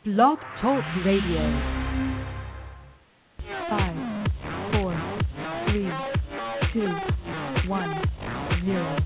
Blog Talk Radio. 5, 4, 3, 2, 1, 0.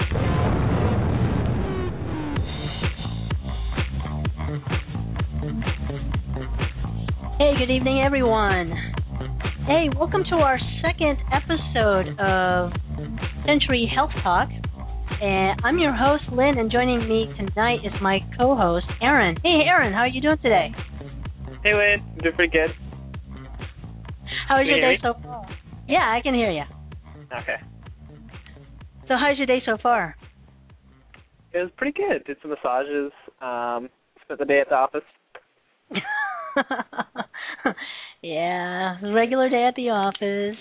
Hey, good evening, everyone. Hey, welcome to our second episode of Century Health Talk. And I'm your host, Lynn, and joining me tonight is my co-host, Aaron. Hey, Aaron, how are you doing today? Hey, Lynn. I'm doing pretty good. How was your day so far? Yeah, I can hear you. Okay. So how's your day so far? It was pretty good. Did some massages. Spent the day at the office. Yeah, regular day at the office.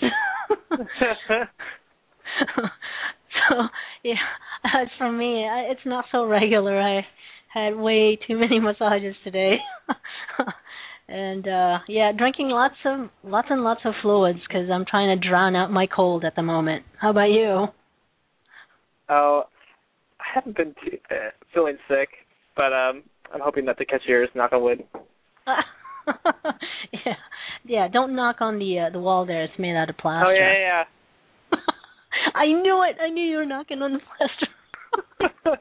So, yeah, as for me, it's not so regular. I had way too many massages today. And, yeah, drinking lots and lots of fluids because I'm trying to drown out my cold at the moment. How about you? Oh, I haven't been feeling sick, but I'm hoping not to catch yours, knock on wood. Yeah, don't knock on the wall there. It's made out of plaster. Oh, yeah. I knew it. I knew you were knocking on the plaster.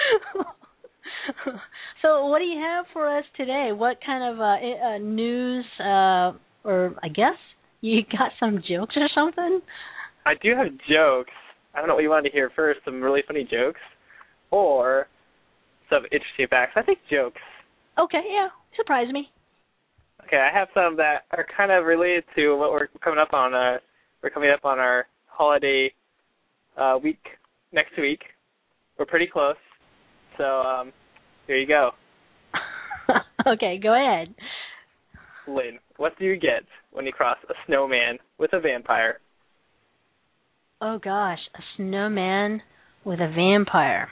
So what do you have for us today? What kind of news, or I guess you got some jokes or something? I do have jokes. I don't know what you wanted to hear first, some really funny jokes or some interesting facts. I think jokes. Okay, yeah, surprise me. Okay, I have some that are kind of related to what we're coming up on. We're coming up on our holiday week next week. We're pretty close. So here you go. Okay, go ahead. Lynn, what do you get when you cross a snowman with a vampire? Oh, gosh, a snowman with a vampire.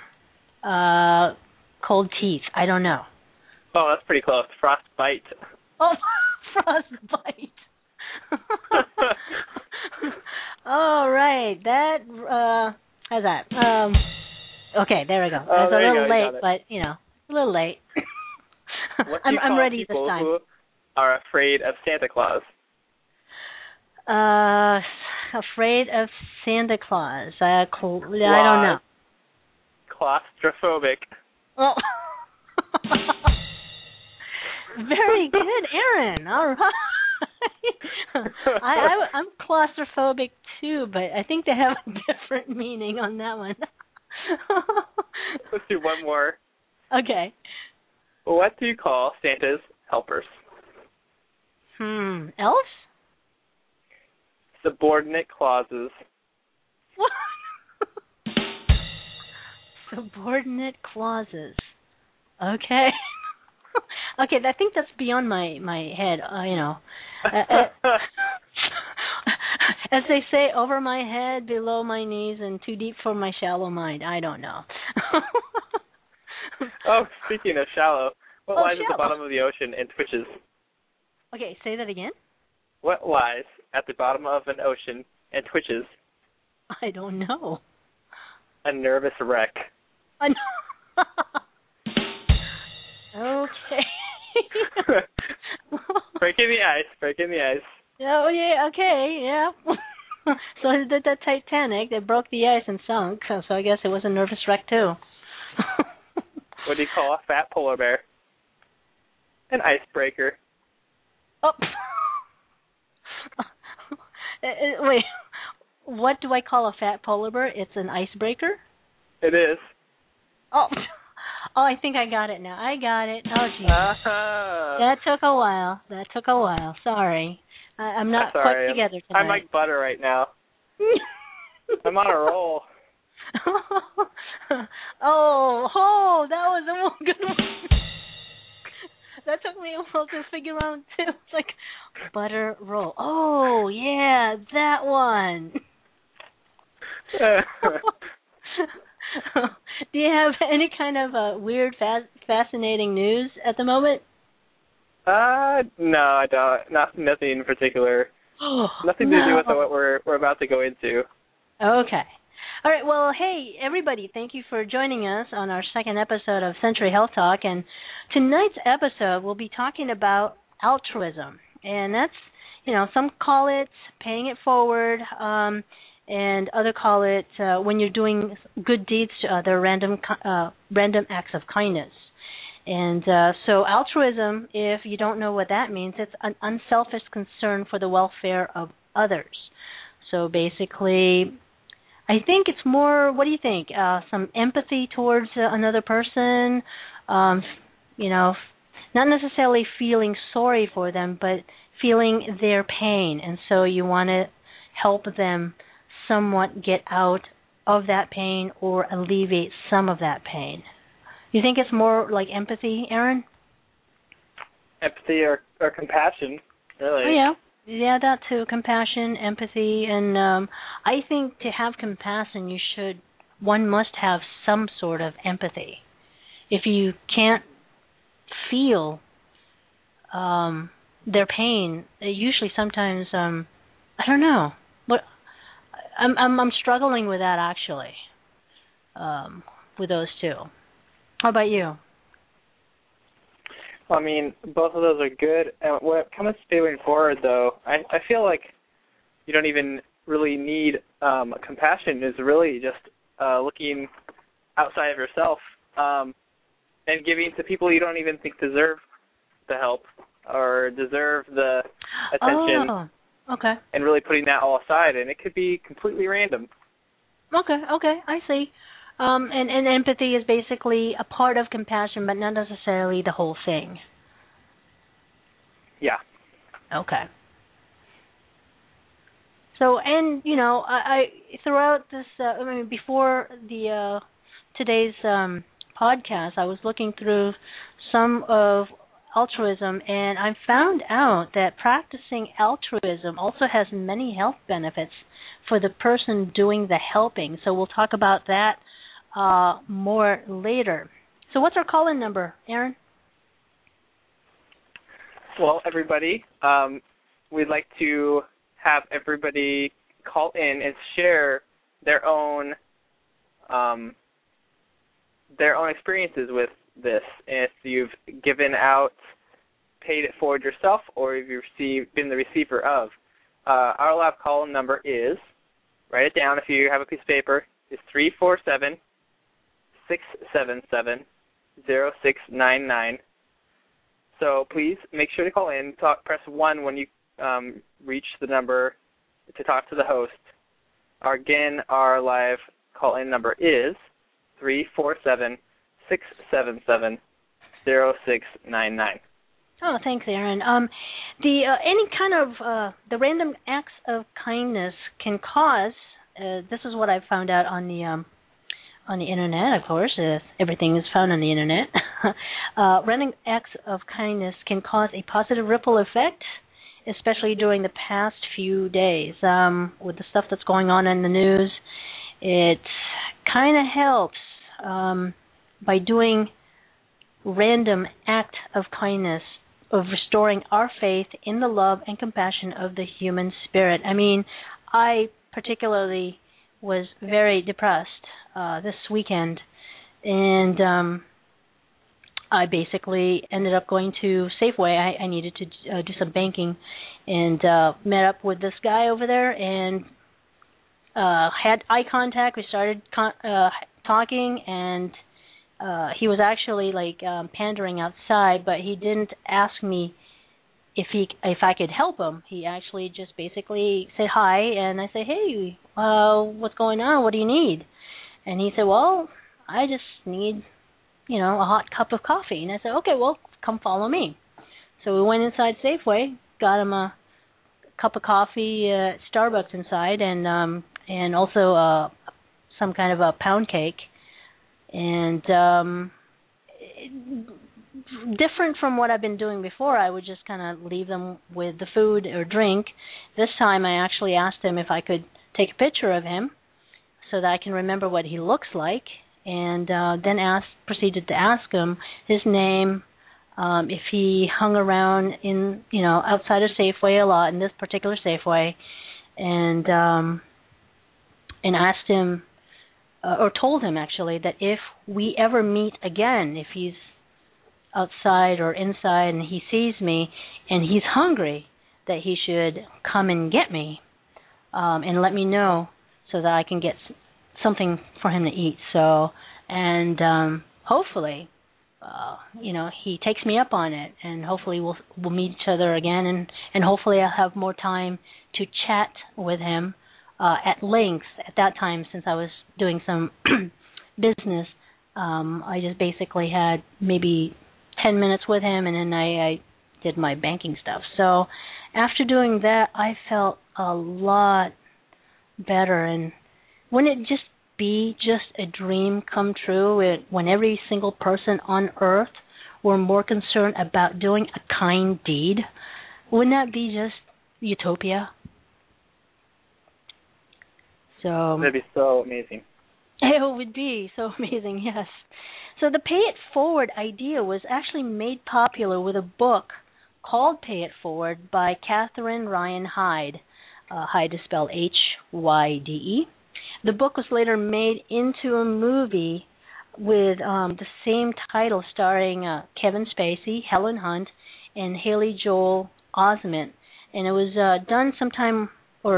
Cold teeth. I don't know. Oh, that's pretty close. Frostbite. Oh, frostbite. All right. That, how's that? Okay, there we go. Oh, it's a little late, but, a little late. What do you call I'm ready people this time. who are afraid of Santa Claus? Afraid of Santa Claus. I don't know. Claustrophobic. Oh. Very good, Aaron. All right. I'm claustrophobic too, but I think they have a different meaning on that one. Let's do one more. Okay. What do you call Santa's helpers? Elves? Subordinate clauses. What? Subordinate clauses. Okay. Okay, I think that's beyond my head, As they say, over my head, below my knees, and too deep for my shallow mind. I don't know. Oh, speaking of shallow, what lies shallow. at the bottom of the ocean and twitches? Okay, say that again. What lies at the bottom of an ocean and twitches? I don't know. A nervous wreck. Okay. Breaking the ice. Oh, yeah, okay, yeah. So did the Titanic. They broke the ice and sunk, so I guess it was a nervous wreck, too. What do you call a fat polar bear? An icebreaker. Oh. Wait, what do I call a fat polar bear? It's an icebreaker? It is. Oh, I think I got it now. I got it. Oh, geez. Uh-huh. That took a while. Sorry. I'm not quite together tonight. I'm like butter right now. I'm on a roll. Oh, that was a good one. That took me a while to figure out, too. It's like butter roll. Oh, yeah, that one. Do you have any kind of weird, fascinating news at the moment? No, I don't. Nothing in particular. Nothing to do with what we're about to go into. Okay. All right. Well, hey, everybody, thank you for joining us on our second episode of Century Health Talk. And tonight's episode, we'll be talking about altruism. And that's, some call it paying it forward, and others call it when you're doing good deeds to other random acts of kindness. And so altruism, if you don't know what that means, it's an unselfish concern for the welfare of others. So basically, I think it's more, what do you think, some empathy towards another person, not necessarily feeling sorry for them, but feeling their pain. And so you want to help them somewhat get out of that pain or alleviate some of that pain. You think it's more like empathy, Aaron? Empathy or compassion, really. Oh, yeah. Yeah, that too. Compassion, empathy, and I think to have compassion, one must have some sort of empathy. If you can't feel their pain, usually sometimes I don't know, but I'm struggling with that actually, with those two. How about you? Well, I mean, both of those are good. And what comes moving forward, though, I feel like you don't even really need compassion. Is really just looking outside of yourself and giving to people you don't even think deserve the help or deserve the attention. Oh, okay. And really putting that all aside, and it could be completely random. Okay, I see. And empathy is basically a part of compassion, but not necessarily the whole thing. Yeah. Okay. So, and I throughout this, before the today's podcast, I was looking through some of altruism, and I found out that practicing altruism also has many health benefits for the person doing the helping. So we'll talk about that more later. So what's our call-in number, Aaron? Well, everybody, we'd like to have everybody call in and share their own experiences with this. And if you've given out, paid it forward yourself, or if you've been the receiver of. Our live call-in number is, write it down if you have a piece of paper, is 347-677-0699. So please make sure to call in. Press 1 when you reach the number to talk to the host. Again, our live call-in number is 347-677-0699. Oh, thanks, Aaron. Any kind of the random acts of kindness can cause. This is what I found out on the internet. Of course, everything is found on the internet. Random acts of kindness can cause a positive ripple effect, especially during the past few days. With the stuff that's going on in the news, it kind of helps by doing random act of kindness, of restoring our faith in the love and compassion of the human spirit. I mean, I particularly was very depressed this weekend, and I basically ended up going to Safeway. I needed to do some banking, and met up with this guy over there and had eye contact. We started talking, and he was actually pandering outside, but he didn't ask me if I could help him. He actually just basically said hi, and I said, hey, what's going on? What do you need? And he said, well, I just need, a hot cup of coffee. And I said, okay, well, come follow me. So we went inside Safeway, got him a cup of coffee at Starbucks inside, and also some kind of a pound cake. And different from what I've been doing before, I would just kind of leave them with the food or drink. This time I actually asked him if I could take a picture of him so that I can remember what he looks like, and then proceeded to ask him his name, if he hung around in, outside of Safeway a lot, in this particular Safeway, and asked him or told him actually, that if we ever meet again, if he's outside or inside and he sees me and he's hungry, that he should come and get me and let me know so that I can get something for him to eat. So, and hopefully, he takes me up on it, and hopefully we'll meet each other again, and hopefully I'll have more time to chat with him at length. At that time, since I was doing some business, I just basically had maybe 10 minutes with him, and then I did my banking stuff. So after doing that, I felt a lot better. And wouldn't it just be just a dream come true when every single person on earth were more concerned about doing a kind deed? Wouldn't that be just utopia? So that'd be so amazing. It would be so amazing, yes. So the Pay It Forward idea was actually made popular with a book called Pay It Forward by Catherine Ryan Hyde. Hyde is spelled Hyde. The book was later made into a movie with the same title, starring Kevin Spacey, Helen Hunt, and Haley Joel Osment. And it was done sometime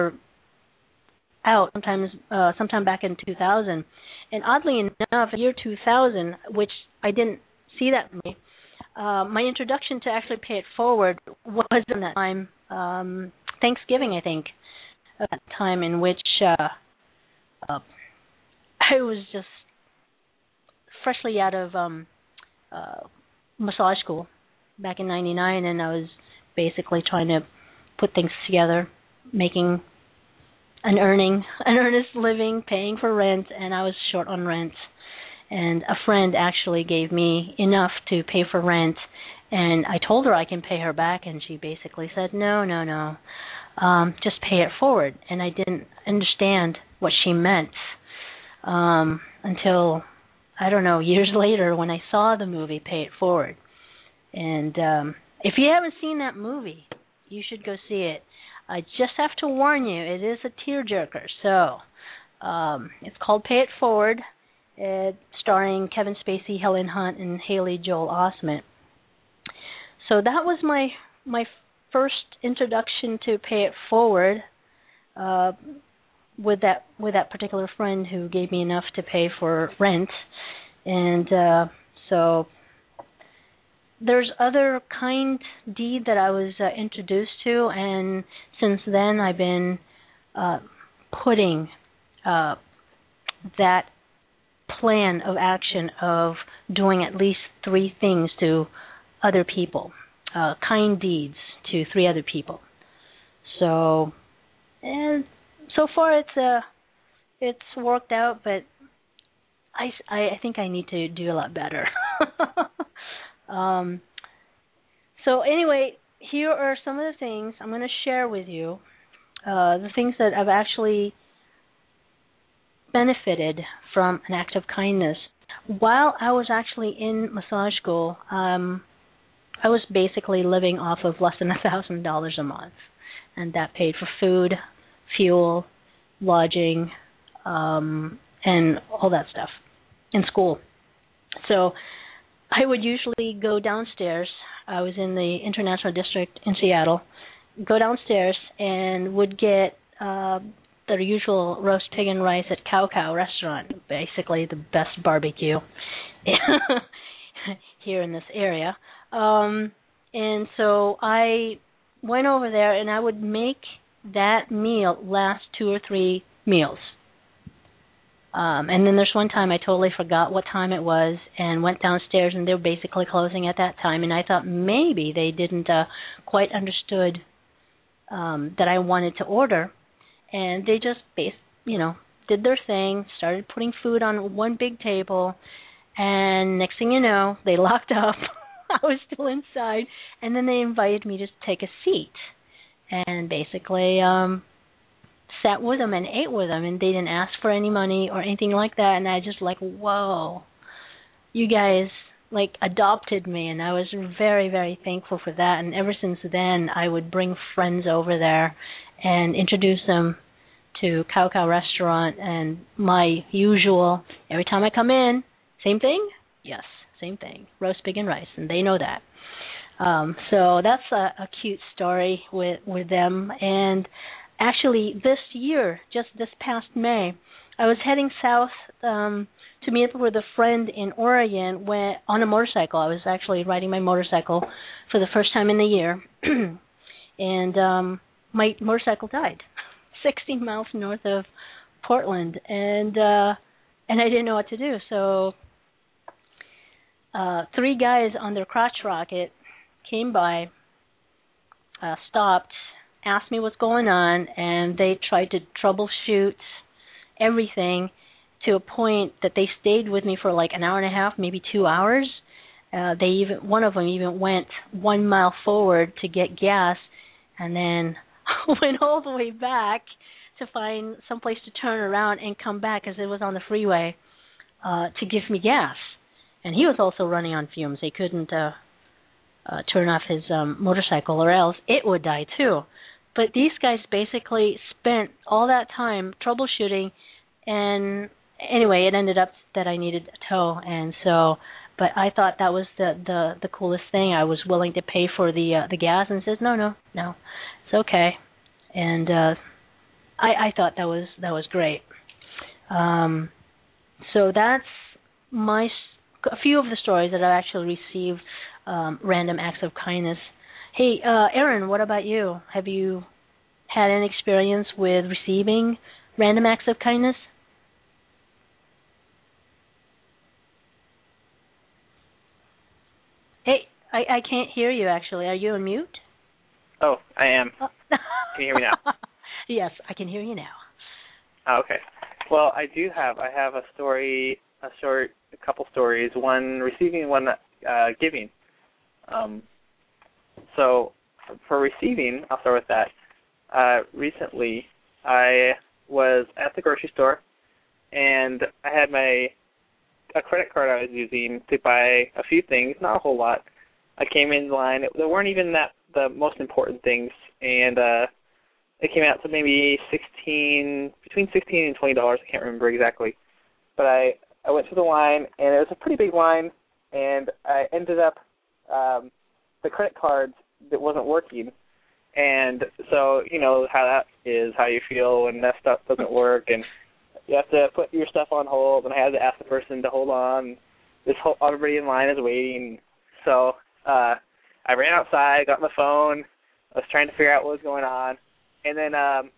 back in 2000. And oddly enough, in the year 2000, which I didn't see that movie, my introduction to actually Pay It Forward was in that time, Thanksgiving, I think, at that time in which I was just freshly out of massage school back in '99, and I was basically trying to put things together, making an earnest living, paying for rent, and I was short on rent. And a friend actually gave me enough to pay for rent, and I told her I can pay her back, and she basically said, no, just pay it forward. And I didn't understand what she meant until, I don't know, years later when I saw the movie Pay It Forward. And if you haven't seen that movie, you should go see it. I just have to warn you, it is a tearjerker. So it's called Pay It Forward. It's starring Kevin Spacey, Helen Hunt, and Haley Joel Osment. So that was my first introduction to Pay It Forward with that particular friend who gave me enough to pay for rent. And so there's other kind deed that I was introduced to, and since then I've been putting that plan of action of doing at least 3 things to other people, kind deeds to 3 other people. So, and so far it's worked out, but I think I need to do a lot better. So anyway, here are some of the things I'm going to share with you, the things that I've actually benefited from an act of kindness. While I was actually in massage school, I was basically living off of less than $1,000 a month, and that paid for food, fuel, lodging, and all that stuff in school. So I would usually go downstairs. I was in the International District in Seattle. Go downstairs and would get their usual roast pig and rice at Cow Cow restaurant, basically the best barbecue here in this area. And so I went over there, and I would make that meal last 2 or 3 meals. And then there's one time I totally forgot what time it was and went downstairs, and they were basically closing at that time. And I thought maybe they didn't quite understood that I wanted to order. And they just, did their thing, started putting food on one big table, and next thing you know, they locked up. I was still inside, and then they invited me to take a seat, and basically sat with them and ate with them, and they didn't ask for any money or anything like that. And I just whoa, you guys adopted me, and I was very, very thankful for that. And ever since then, I would bring friends over there and introduce them to Cow Cow Restaurant, and my usual, every time I come in, same thing? Yes, same thing. Roast pig and rice, and they know that. So that's a cute story with them. And actually, this year, just this past May, I was heading south to meet up with a friend in Oregon on a motorcycle. I was actually riding my motorcycle for the first time in the year, and my motorcycle died 16 miles north of Portland, and I didn't know what to do. So 3 guys on their crotch rocket came by, stopped, asked me what's going on, and they tried to troubleshoot everything to a point that they stayed with me for like an hour and a half, maybe 2 hours. One of them even went 1 mile forward to get gas, and then went all the way back to find some place to turn around and come back, as it was on the freeway, to give me gas. And he was also running on fumes. He couldn't turn off his motorcycle, or else it would die too. But these guys basically spent all that time troubleshooting, and anyway, it ended up that I needed a tow, and so. But I thought that was the coolest thing. I was willing to pay for the gas, and says no, it's okay. And I thought that was great. So that's a few of the stories that I've actually received random acts of kindness. Hey, Aaron, what about you? Have you had any experience with receiving random acts of kindness? Hey, I can't hear you, actually. Are you on mute? Oh, I am. Oh. Can you hear me now? Yes, I can hear you now. Oh, okay. Well, I have a story, a couple stories, one receiving, one giving. So for receiving, I'll start with that. Recently, I was at the grocery store, and I had a credit card I was using to buy a few things, not a whole lot. I came in line. There weren't even the most important things, and it came out to maybe between $16 and $20. I can't remember exactly. But I went through the line, and it was a pretty big line, and I ended up the credit card that wasn't working. And so, you know how that is, how you feel when that stuff doesn't work, and you have to put your stuff on hold, and I had to ask the person to hold on. Everybody in line is waiting. So I ran outside, got my phone. I was trying to figure out what was going on. And then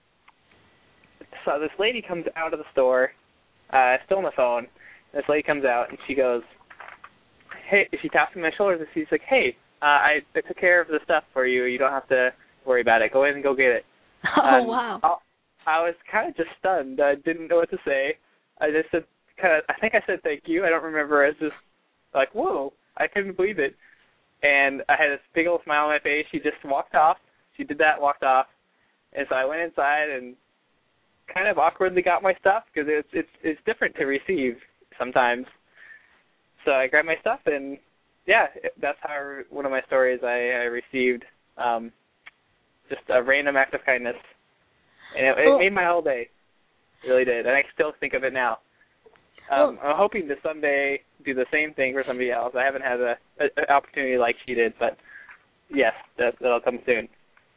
so this lady comes out of the store, still on the phone. And this lady comes out, and she goes, hey, she taps me on my shoulders, and she's like, hey, I took care of the stuff for you. You don't have to worry about it. Go in and go get it. Oh, wow. I was kind of just stunned. I didn't know what to say. I just said, I think I said thank you. I don't remember. I was just like, whoa, I couldn't believe it. And I had this big old smile on my face. She just walked off. She did that, walked off. And so I went inside and kind of awkwardly got my stuff, because it's different to receive sometimes. So I grabbed my stuff, and yeah, that's how one of my stories I received just a random act of kindness. And it made my whole day. It really did. And I still think of it now. I'm hoping to someday do the same thing for somebody else. I haven't had an opportunity like she did, but yes, that'll come soon.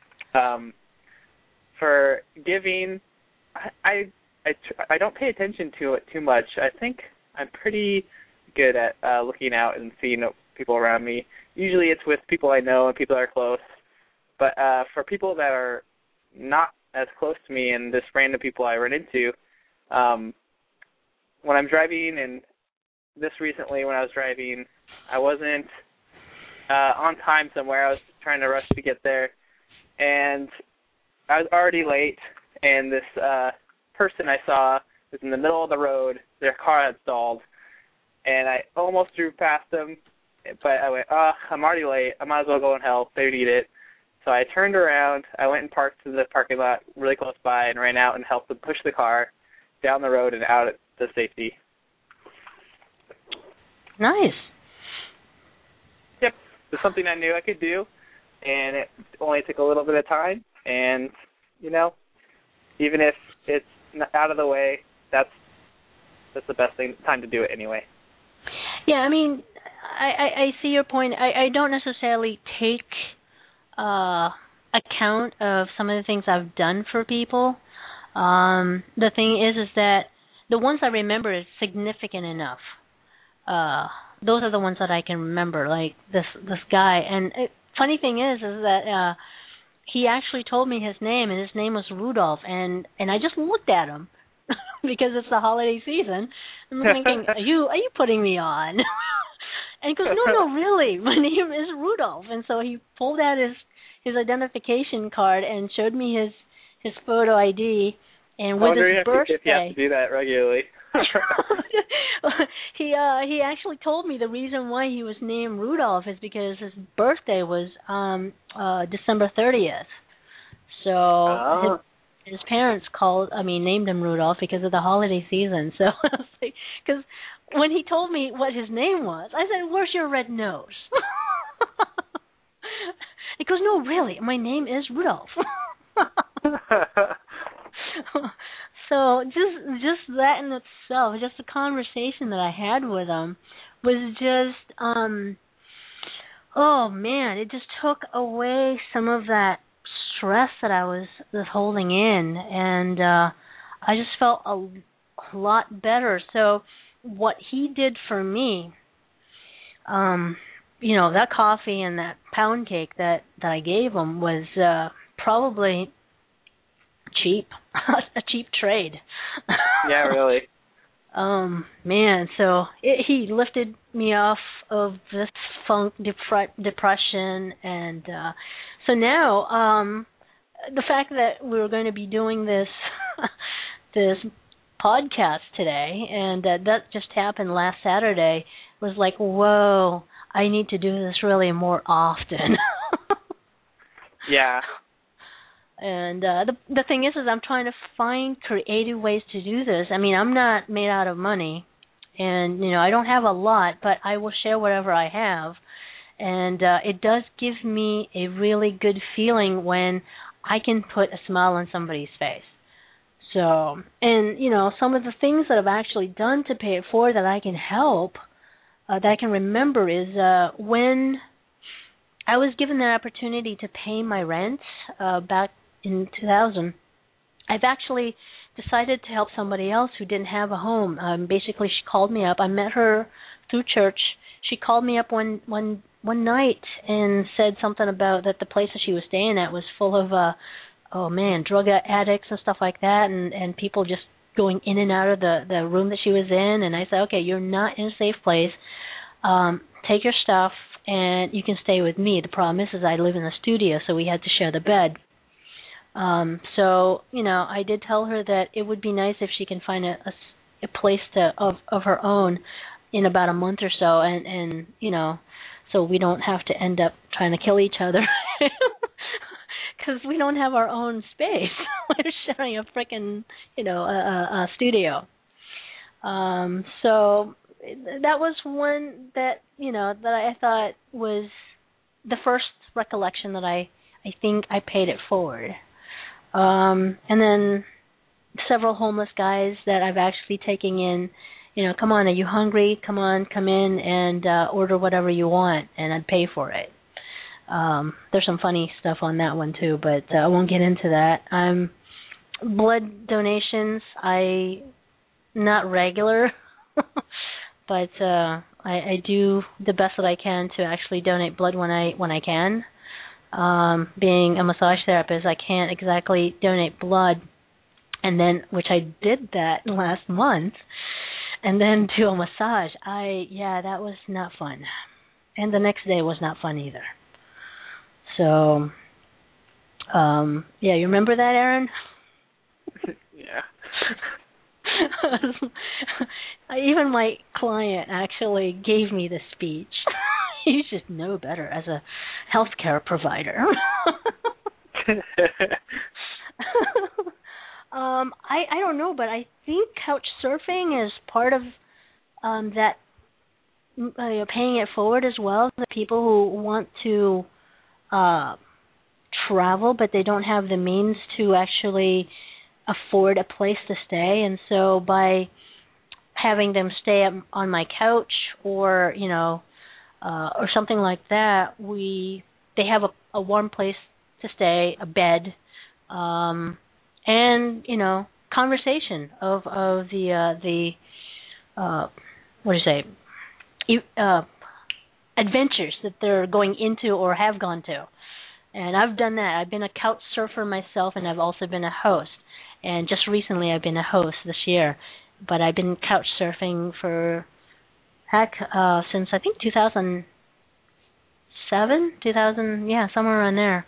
For giving, I don't pay attention to it too much. I think I'm pretty good at looking out and seeing people around me. Usually it's with people I know and people that are close. But for people that are not as close to me and just random people I run into, when I'm driving, and this recently when I was driving, I wasn't on time somewhere. I was trying to rush to get there, and I was already late, and this person I saw was in the middle of the road. Their car had stalled, and I almost drove past them, but I went, I'm already late. I might as well go and help. They need it. So I turned around. I went and parked in the parking lot really close by and ran out and helped them push the car down the road and out to safety. Nice. Yep. It was something I knew I could do, and it only took a little bit of time. And, you know, even if it's out of the way, that's the best time to do it anyway. Yeah, I mean, I see your point. I don't necessarily take account of some of the things I've done for people. The thing is that the ones I remember is significant enough. Those are the ones that I can remember, like this guy. And funny thing is that he actually told me his name, and his name was Rudolph. And I just looked at him because it's the holiday season. I'm thinking, are you putting me on? And he goes, no, really, my name is Rudolph. And so he pulled out his identification card and showed me his photo ID. And with his birthday, if you have to do that regularly. He actually told me the reason why he was named Rudolph is because his birthday was December 30th. So his parents named him Rudolph because of the holiday season. So because when he told me what his name was, I said, "Where's your red nose?" He goes, "No, really, my name is Rudolph." So just that in itself, just the conversation that I had with him was just, oh man, it just took away some of that stress that I was holding in, and I just felt a lot better. So what he did for me, that coffee and that pound cake that I gave him was probably cheap, a cheap trade. Yeah, really. Man, so he lifted me off of this funk, depression, and so now the fact that we were going to be doing this this podcast today, and that just happened last Saturday, was like, whoa, I need to do this really more often. Yeah. And the thing is I'm trying to find creative ways to do this. I mean, I'm not made out of money, and I don't have a lot, but I will share whatever I have. And it does give me a really good feeling when I can put a smile on somebody's face. So, and some of the things that I've actually done to pay it forward that I can help, that I can remember, is when I was given that opportunity to pay my rent back in 2000, I've actually decided to help somebody else who didn't have a home. Basically, she called me up. I met her through church. She called me up one night and said something about that the place that she was staying at was full of drug addicts and stuff like that, and people just going in and out of the room that she was in. And I said, okay, you're not in a safe place. Take your stuff and you can stay with me. The problem is I live in a studio, so we had to share the bed. So I did tell her that it would be nice if she can find a place of her own in about a month or so, and so we don't have to end up trying to kill each other because we don't have our own space. We're sharing a frickin' a studio. So that was one that that I thought was the first recollection that I think I paid it forward. And then several homeless guys that I've actually taken in, come on, are you hungry? Come in and order whatever you want, and I'd pay for it. There's some funny stuff on that one too, but I won't get into that. Blood donations, not regular, but I do the best that I can to actually donate blood when I can. Being a massage therapist, I can't exactly donate blood, and then which I did that last month, and then do a massage. That was not fun, and the next day was not fun either. So, you remember that, Aaron? Yeah. Even my client actually gave me the speech. You should know better as a healthcare provider. I don't know, but I think couch surfing is part of that paying it forward as well. The people who want to travel, but they don't have the means to actually afford a place to stay, and so by having them stay on my couch or or something like that, they have a warm place to stay, a bed, and conversation of the what do you say, adventures that they're going into or have gone to. And I've done that. I've been a couch surfer myself, and I've also been a host. And just recently I've been a host this year. But I've been couch surfing for, since I think 2007, somewhere around there.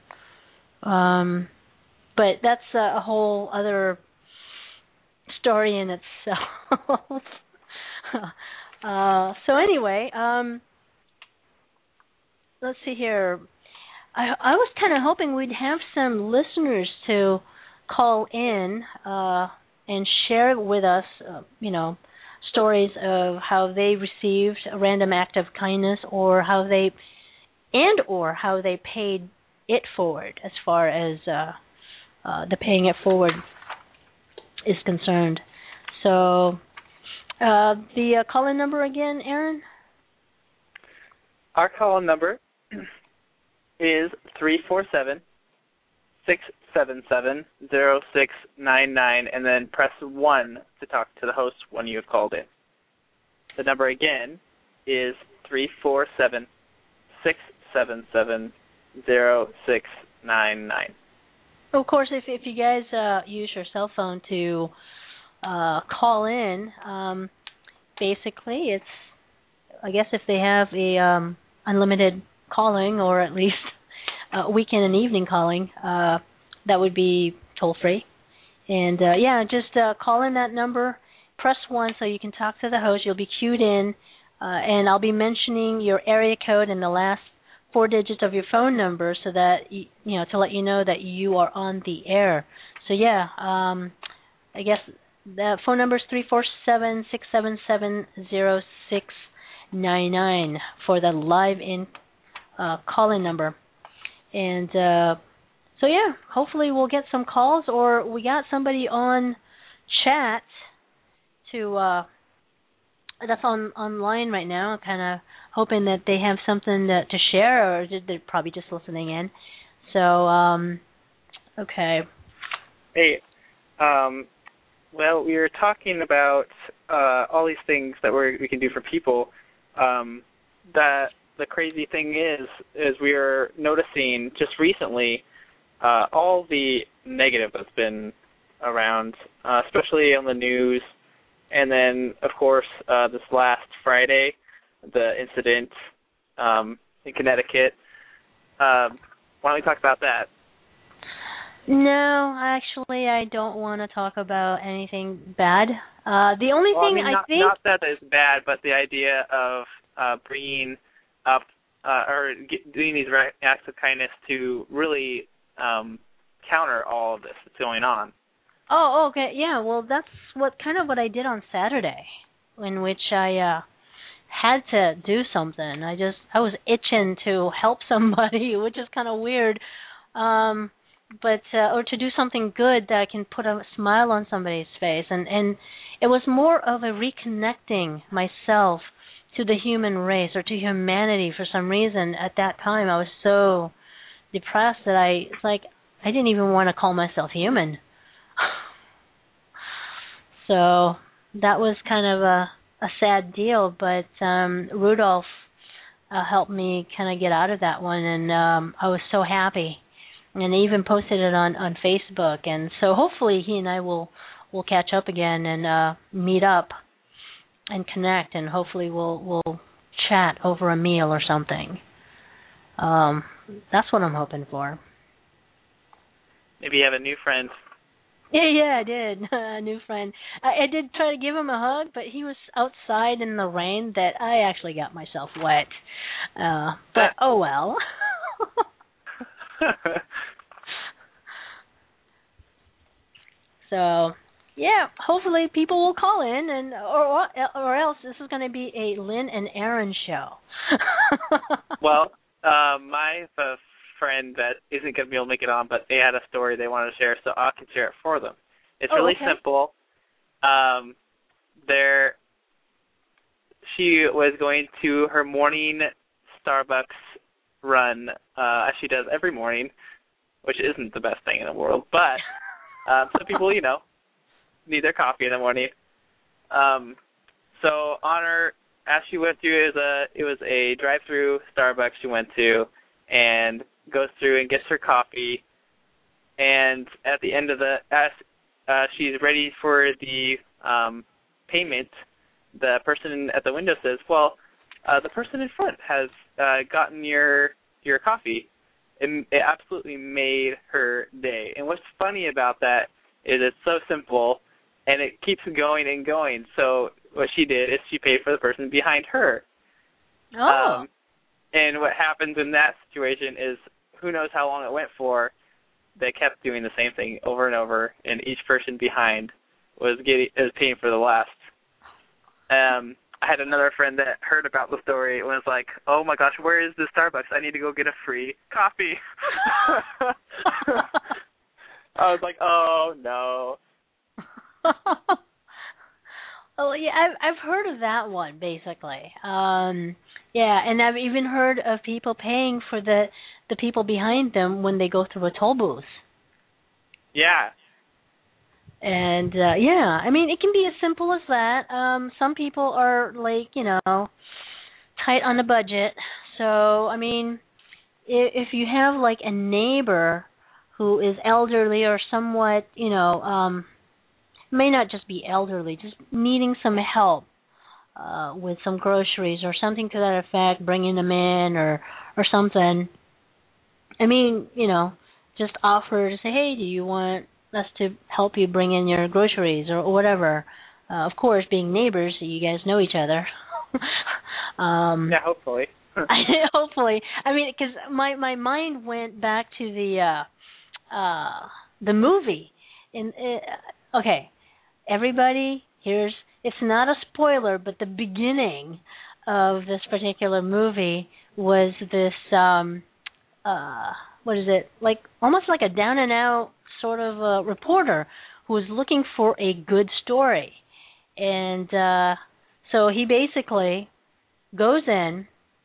But that's a whole other story in itself. So anyway, let's see here. I was kind of hoping we'd have some listeners to call in and share with us, stories of how they received a random act of kindness, or how they paid it forward, as far as the paying it forward is concerned. So the call-in number again, Aaron? Our call-in number is 347-677-0699, and then press 1 to talk to the host when you have called in. The number again is 347-677-0699. Of course, if you guys use your cell phone to call in, basically it's, I guess if they have a unlimited calling, or at least weekend and evening calling, that would be toll free. And just call in that number, press 1 so you can talk to the host. You'll be queued in, and I'll be mentioning your area code and the last 4 digits of your phone number, so that to let you know that you are on the air. So I guess the phone number is 347-677-0699 for the live-in call-in number. And hopefully we'll get some calls, or we got somebody on chat that's online right now, kind of hoping that they have something to share, or they're probably just listening in. So, okay. Hey, well, we were talking about all these things that we can do for people. That the crazy thing is we are noticing just recently all the negative that's been around, especially on the news. And then, of course, this last Friday, the incident in Connecticut. Why don't we talk about that? No, actually, I don't want to talk about anything bad. The only thing I think... Not that it's bad, but the idea of bringing up or doing these acts of kindness to really counter all of this that's going on. Oh, okay. Yeah, well, that's what I did on Saturday, in which I had to do something. I was itching to help somebody, which is kind of weird, but or to do something good that can put a smile on somebody's face, and it was more of a reconnecting myself to the human race, or to humanity. For some reason at that time I was so depressed that I didn't even want to call myself human. So that was kind of a sad deal, but Rudolph helped me kind of get out of that one, and I was so happy, and I even posted it on Facebook, and so hopefully he and I will catch up again and meet up and connect, and hopefully we'll chat over a meal or something. That's what I'm hoping for. Maybe you have a new friend. Yeah, I did. A new friend. I did try to give him a hug, but he was outside in the rain that I actually got myself wet. But oh well. So, yeah, hopefully people will call in, and or else this is going to be a Lynn and Aaron show. Well, my friend that isn't going to be able to make it on, but they had a story they wanted to share, so I can share it for them. It's really simple. She was going to her morning Starbucks run, as she does every morning, which isn't the best thing in the world, but some people, need their coffee in the morning. So on her, as she went through, it was a drive-through Starbucks she went to, and goes through and gets her coffee, and at the end of as she's ready for the payment, the person at the window says, well, the person in front has gotten your coffee. It absolutely made her day. And what's funny about that is it's so simple, and it keeps going and going. So what she did is she paid for the person behind her. Oh. And what happens in that situation is, who knows how long it went for, they kept doing the same thing over and over, and each person behind was paying for the last. I had another friend that heard about the story and was like, oh my gosh, where is the Starbucks? I need to go get a free coffee. I was like, oh no. Oh yeah, I've heard of that one basically. Yeah, and I've even heard of people paying for the people behind them when they go through a toll booth. Yeah. And yeah, I mean, it can be as simple as that. Some people are like, tight on the budget. So, I mean, if you have like a neighbor who is elderly or somewhat, may not just be elderly, just needing some help with some groceries or something to that effect, bringing them in or something. I mean, just offer to say, hey, do you want us to help you bring in your groceries or whatever? Of course, being neighbors, so you guys know each other. Yeah, hopefully. Hopefully. I mean, because my mind went back to the movie. Okay, everybody, it's not a spoiler, but the beginning of this particular movie was this, what is it, like almost like a down and out sort of a reporter who was looking for a good story. And so he basically goes in,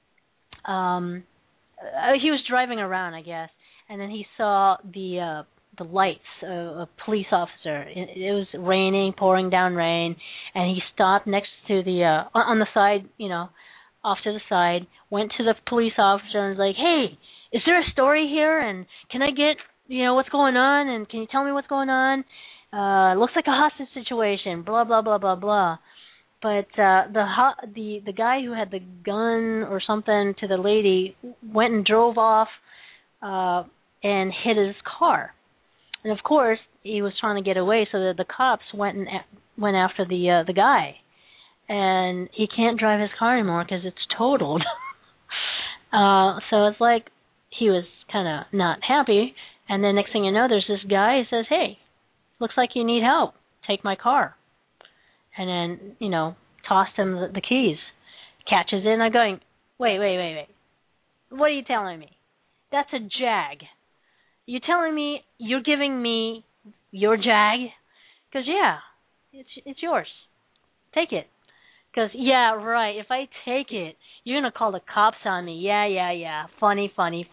he was driving around, I guess, and then he saw the lights of a police officer. It was raining, pouring down rain, and he stopped next to the on the side, off to the side, went to the police officer and was like, hey, is there a story here, and can I get what's going on, and can you tell me what's going on? It looks like a hostage situation, blah blah blah blah blah. But the guy who had the gun or something to the lady went and drove off and hit his car. And of course, he was trying to get away, so that the cops went after the guy. And he can't drive his car anymore because it's totaled. So it's like he was kind of not happy. And then next thing you know, there's this guy who says, hey, looks like you need help. Take my car. And then, tossed him the keys. Catches in. I'm going, wait. What are you telling me? That's a Jag. You're telling me you're giving me your Jag? Because, yeah, it's yours. Take it. Because, yeah, right, if I take it, you're going to call the cops on me. Yeah. Funny.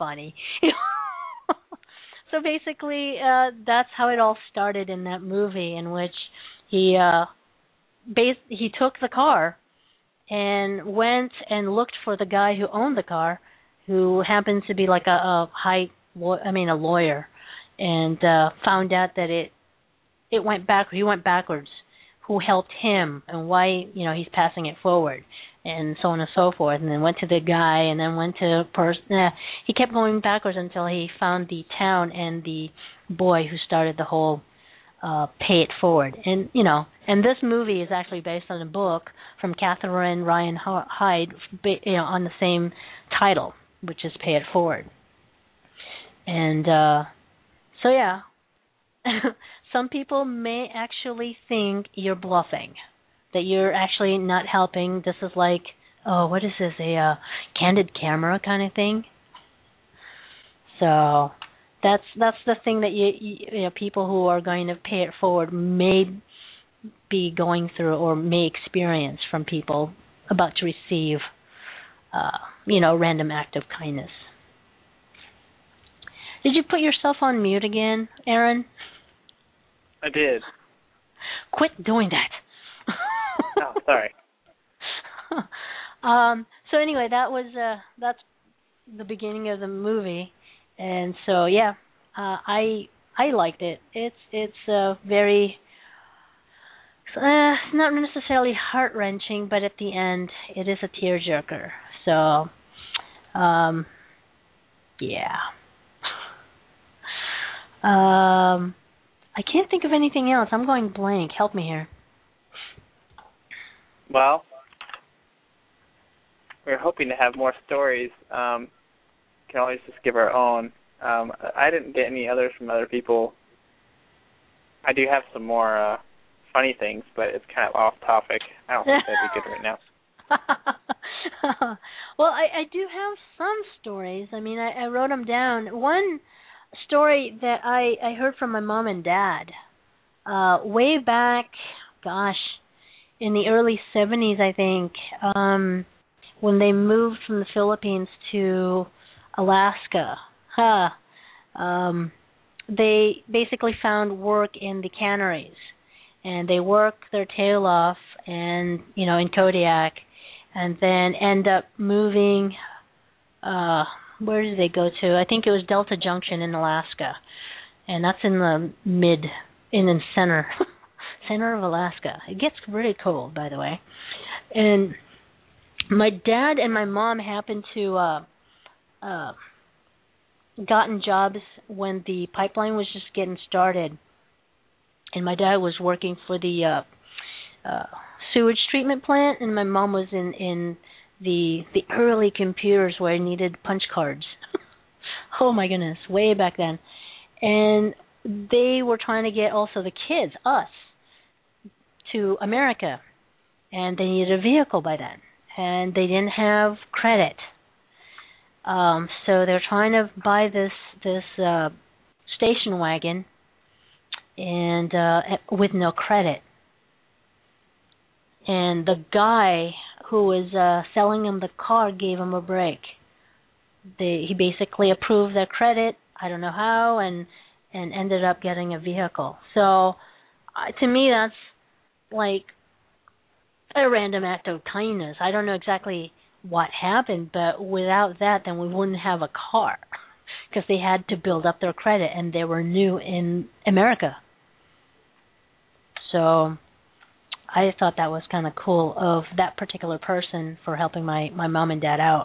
So basically, that's how it all started in that movie, in which he took the car and went and looked for the guy who owned the car, who happened to be like a lawyer, and found out that he went backwards. Who helped him and why he's passing it forward, and so on and so forth. And then went to the guy, and then went to he kept going backwards until he found the town and the boy who started the whole pay it forward. And and this movie is actually based on a book from Catherine Ryan Hyde, on the same title, which is Pay It Forward. And so yeah. Some people may actually think you're bluffing, that you're actually not helping. This is like, what is this, a candid camera kind of thing? So that's the thing that you know, people who are going to pay it forward may be going through or may experience from people about to receive, you know, a random act of kindness. Did you put yourself on mute again, Aaron? I did. Quit doing that. Oh, sorry. So anyway, that's the beginning of the movie, and so yeah, I liked it. It's very not necessarily heart wrenching, but at the end, it is a tearjerker. So, yeah. I can't think of anything else. I'm going blank. Help me here. Well, we're hoping to have more stories. Can always just give our own. I didn't get any others from other people. I do have some more funny things, but it's kind of off topic. I don't think that'd be good right now. Well, I do have some stories. I mean, I wrote them down. One story that I heard from my mom and dad way back, gosh, in the early 70s, I think, when they moved from the Philippines to Alaska. They basically found work in the canneries, and they worked their tail off, and you know, in Kodiak, and then end up moving. Where did they go to? I think it was Delta Junction in Alaska, and that's in the center of Alaska. It gets really cold, by the way. And my dad and my mom happened to gotten jobs when the pipeline was just getting started, and my dad was working for the sewage treatment plant, and my mom was in the early computers where I needed punch cards. Oh my goodness, way back then. And they were trying to get also the kids, us, to America, and they needed a vehicle by then, and they didn't have credit. So they're trying to buy this station wagon, and with no credit. And the guy who was selling them the car gave them a break. He basically approved their credit, I don't know how, and ended up getting a vehicle. So to me, that's like a random act of kindness. I don't know exactly what happened, but without that, then we wouldn't have a car, because they had to build up their credit, and they were new in America. So I thought that was kind of cool of that particular person for helping my mom and dad out.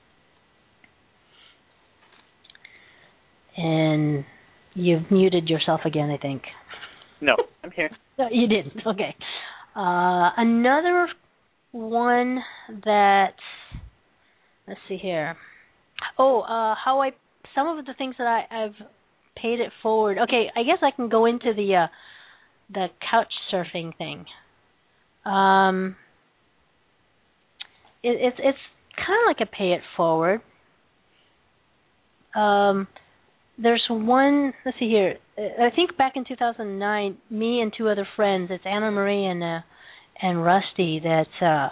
And you've muted yourself again, I think. No, I'm here. No, you didn't. Okay. Another one that, let's see here. Some of the things that I've paid it forward. Okay, I guess I can go into the couch surfing thing. It's kind of like a pay it forward. There's one, let's see here. I think back in 2009, me and two other friends, it's Anna Marie and Rusty, that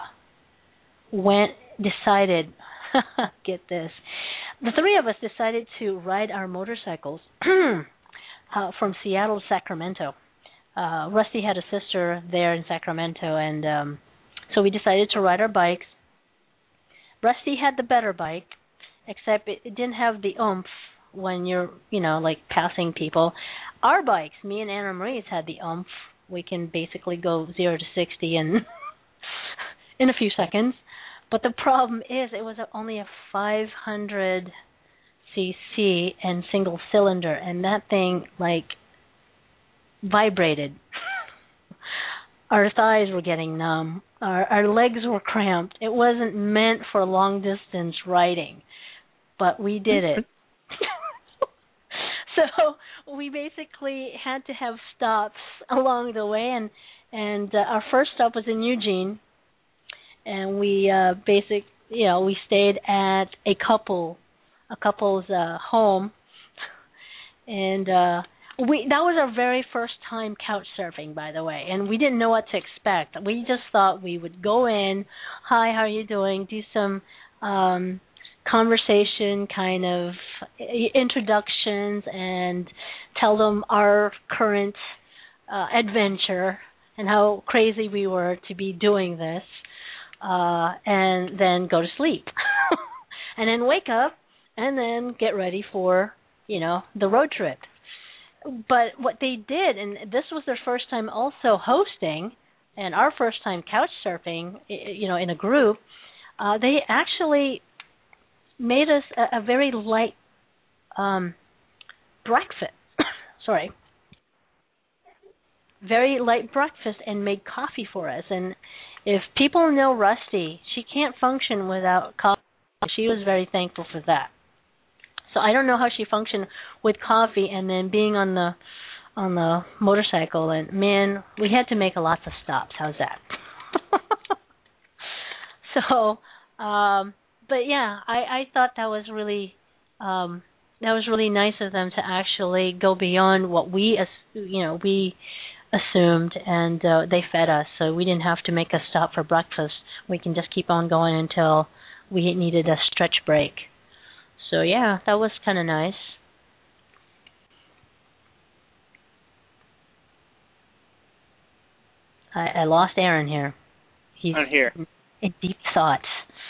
decided, get this, the three of us decided to ride our motorcycles from Seattle to Sacramento. Rusty had a sister there in Sacramento, and so we decided to ride our bikes. Rusty had the better bike, except it didn't have the oomph when you're, like passing people. Our bikes, me and Anna Marie's, had the oomph. We can basically go 0 to 60 in a few seconds. But the problem is it was only a 500 cc and single cylinder, and that thing, vibrated. Our thighs were getting numb. Our legs were cramped. It wasn't meant for long distance riding, but we did it. So we basically had to have stops along the way, and our first stop was in Eugene, and we we stayed at a couple's home, And that was our very first time couch surfing, by the way, and we didn't know what to expect. We just thought we would go in, hi, how are you doing, do some conversation, kind of introductions, and tell them our current adventure and how crazy we were to be doing this, and then go to sleep. And then wake up and then get ready for, the road trip. But what they did, and this was their first time also hosting, and our first time couch surfing, in a group, they actually made us a very light breakfast. Sorry. Very light breakfast, and made coffee for us. And if people know Rusty, she can't function without coffee. She was very thankful for that. So I don't know how she functioned with coffee and then being on the motorcycle. And man, we had to make lots of stops. How's that? So, but yeah, I thought that was really nice of them to actually go beyond what we assumed, and they fed us, so we didn't have to make a stop for breakfast. We can just keep on going until we needed a stretch break. So yeah, that was kind of nice. I lost Aaron here. He's I'm here. In deep thoughts.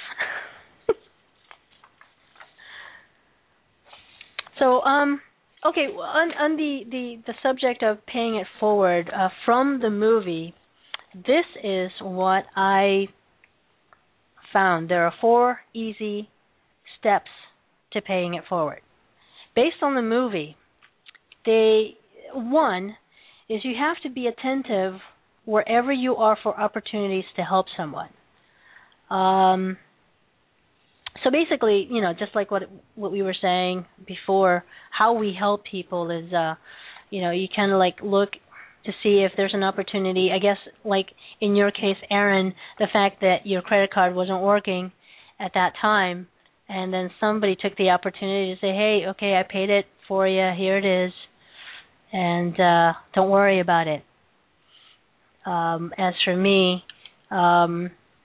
So, okay, on the subject of paying it forward, from the movie, this is what I found. There are 4 easy steps to paying it forward. Based on the movie, one is you have to be attentive wherever you are for opportunities to help someone. So basically, just like what we were saying before, how we help people is, you kind of like look to see if there's an opportunity. I guess, like in your case, Aaron, the fact that your credit card wasn't working at that time, and then somebody took the opportunity to say, hey, okay, I paid it for you, here it is, and don't worry about it. As for me, I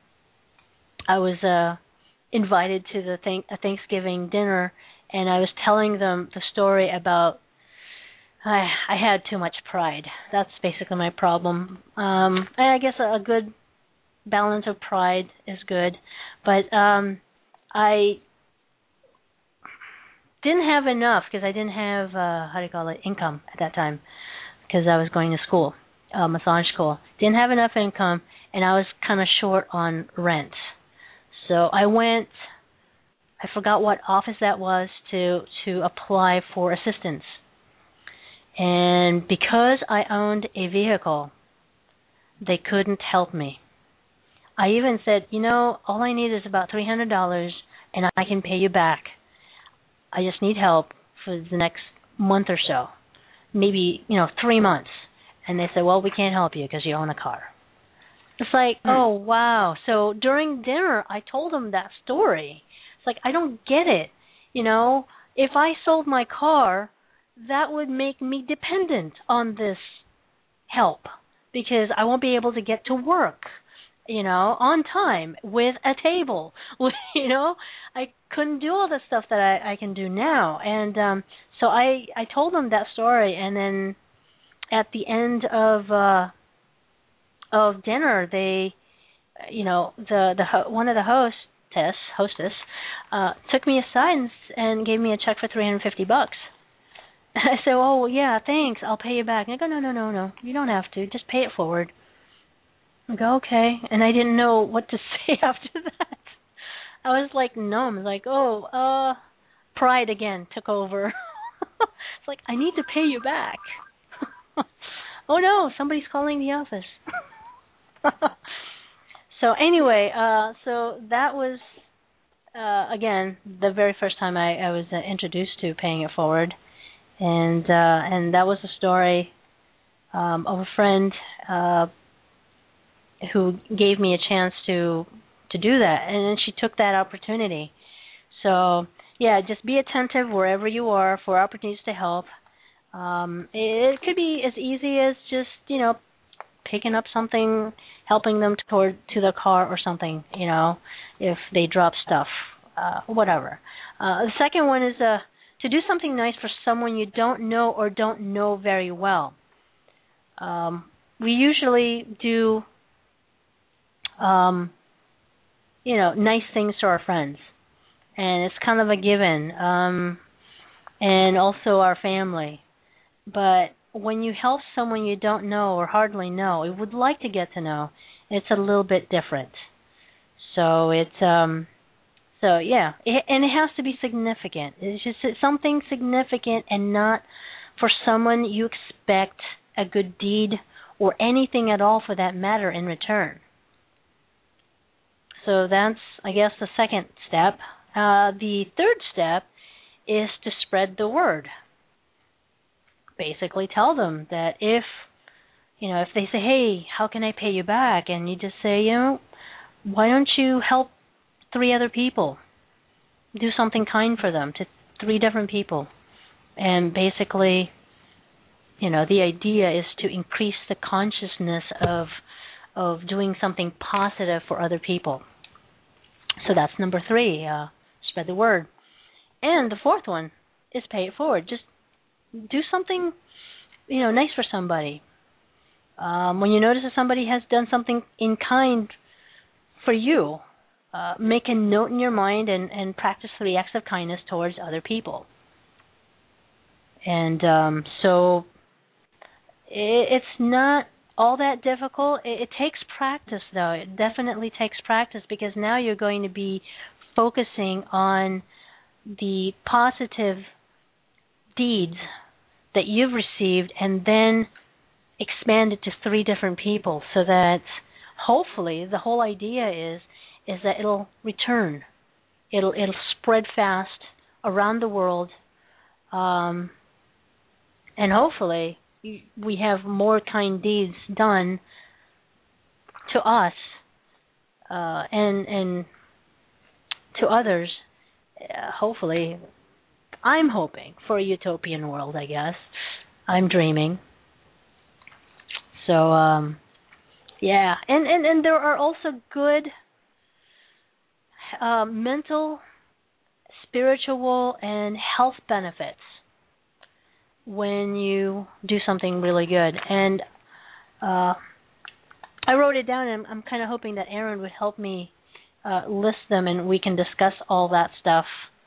was invited to a Thanksgiving dinner, and I was telling them the story about I had too much pride. That's basically my problem. And I guess a good balance of pride is good, but I didn't have enough because I didn't have income at that time, because I was going to school, massage school. Didn't have enough income, and I was kind of short on rent. So I went, I forgot what office that was, to apply for assistance. And because I owned a vehicle, they couldn't help me. I even said, all I need is about $300 and I can pay you back. I just need help for the next month or so, maybe, 3 months. And they said, well, we can't help you because you own a car. It's like, oh, wow. So during dinner, I told them that story. It's like, I don't get it. If I sold my car, that would make me dependent on this help, because I won't be able to get to work, on time with a table. I couldn't do all the stuff that I can do now. And so I told them that story, and then at the end of dinner, they, one of the hostess took me aside and gave me a check for $350. I said, oh, well, yeah, thanks, I'll pay you back. And I go, no, you don't have to, just pay it forward. I go, okay. And I didn't know what to say after that. I was like numb, like, pride again took over. It's like, I need to pay you back. Oh no, somebody's calling the office. So anyway, so that was, again, the very first time I was introduced to paying it forward. And that was a story of a friend who gave me a chance to do that, and then she took that opportunity. So yeah, just be attentive wherever you are for opportunities to help. It could be as easy as just, picking up something, helping them to the car or something, if they drop stuff, whatever. The second one is to do something nice for someone you don't know or don't know very well. We usually do, nice things to our friends, and it's kind of a given, and also our family. But when you help someone you don't know or hardly know, or would like to get to know, it's a little bit different. So and it has to be significant. It's just something significant and not for someone you expect a good deed or anything at all for that matter in return. So that's, I guess, the second step. The third step is to spread the word. Basically tell them that if they say, hey, how can I pay you back? And you just say, why don't you help 3 other people? Do something kind for them, to 3 different people. And basically, the idea is to increase the consciousness of doing something positive for other people. So that's number 3, spread the word. And the fourth one is pay it forward. Just do something, nice for somebody. When you notice that somebody has done something in kind for you, make a note in your mind and practice 3 acts of kindness towards other people. And so it's not all that difficult. It takes practice, though. It definitely takes practice, because now you're going to be focusing on the positive deeds that you've received and then expand it to 3 different people, so that hopefully the whole idea is that it'll return. It'll spread fast around the world, and hopefully we have more kind deeds done to us and to others. Hopefully, I'm hoping for a utopian world, I guess. I'm dreaming. So, and there are also good mental, spiritual, and health benefits when you do something really good. And I wrote it down, and I'm kind of hoping that Aaron would help me list them, and we can discuss all that stuff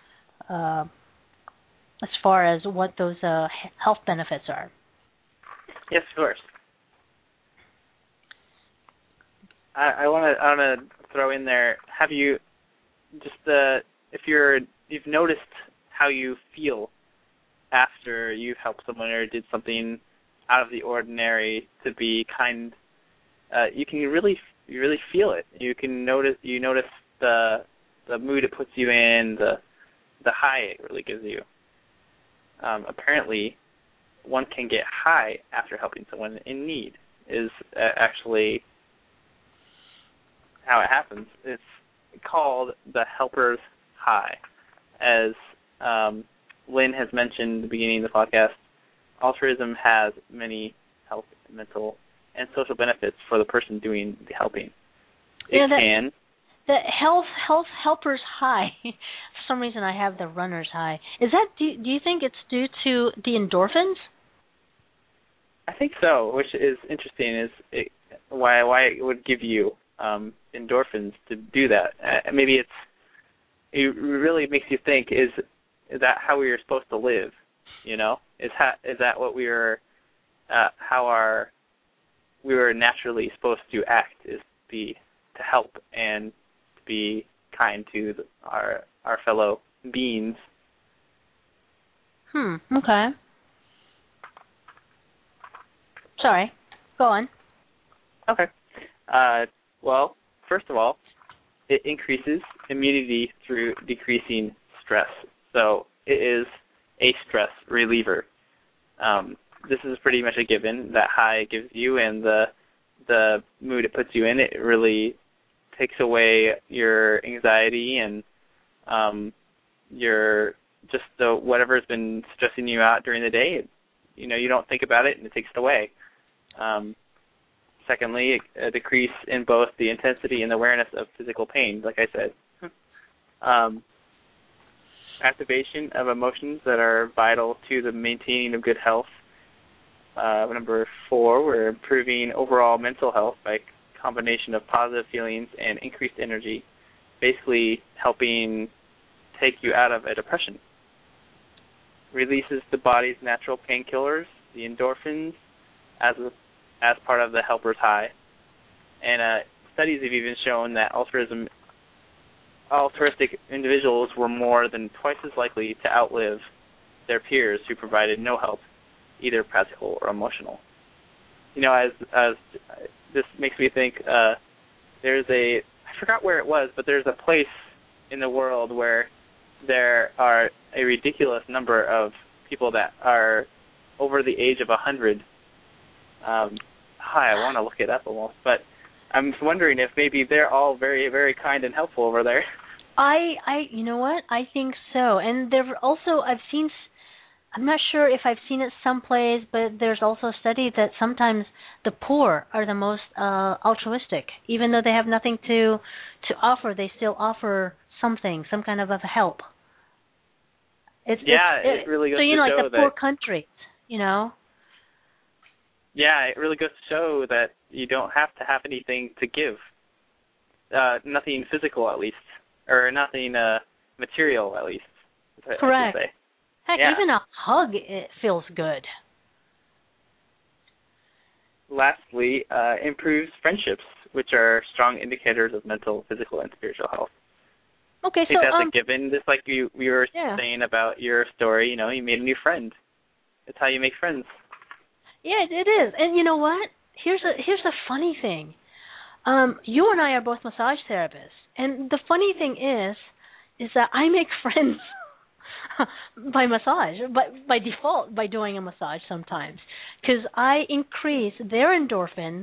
as far as what those health benefits are. Yes, of course. I want to throw in there. Have you just if you've noticed how you feel after you've helped someone or did something out of the ordinary to be kind, you can really feel it. You notice the mood it puts you in, the high it really gives you. Apparently, one can get high after helping someone in need. Is actually how it happens. It's called the helper's high. As Lynn has mentioned at the beginning of the podcast, altruism has many health, mental, and social benefits for the person doing the helping. The helper's high. For some reason, I have the runner's high. Is that? Do you think it's due to the endorphins? I think so, which is interesting. Why it would give you endorphins to do that? Maybe it really makes you think: is that how we are supposed to live? Is that what we were we were naturally supposed to act? Is to help and to be kind to our fellow beings. Okay. Sorry. Go on. Okay. Well, first of all, it increases immunity through decreasing stress. So it is a stress reliever. This is pretty much a given. That high it gives you and the mood it puts you in, it really takes away your anxiety and your whatever's been stressing you out during the day. you don't think about it and it takes it away. Secondly, a decrease in both the intensity and awareness of physical pain, like I said. Activation of emotions that are vital to the maintaining of good health. Number 4, we're improving overall mental health by combination of positive feelings and increased energy, basically helping take you out of a depression. Releases the body's natural painkillers, the endorphins, as part of the helper's high. And studies have even shown that altruistic individuals were more than twice as likely to outlive their peers who provided no help, either practical or emotional. As this makes me think, there's I forgot where it was, but there's a place in the world where there are a ridiculous number of people that are over the age of 100. I want to look it up almost, but I'm wondering if maybe they're all very, very kind and helpful over there. You know what? I think so. And there also, I'm not sure if I've seen it someplace, but there's also a study that sometimes the poor are the most altruistic. Even though they have nothing to offer, they still offer something, some kind of help. It really goes to show like the that, poor countries, Yeah, it really goes to show that you don't have to have anything to give. Nothing physical, at least, or nothing material, at least. Correct. I should say. Heck, even a hug, it feels good. Lastly, improves friendships, which are strong indicators of mental, physical, and spiritual health. Okay, I think that's a given. Just like we were saying about your story, you made a new friend. It's how you make friends. Yeah, it is. And you know what? Here's a funny thing. You and I are both massage therapists, and the funny thing is that I make friends by massage, by default, by doing a massage sometimes, because I increase their endorphins,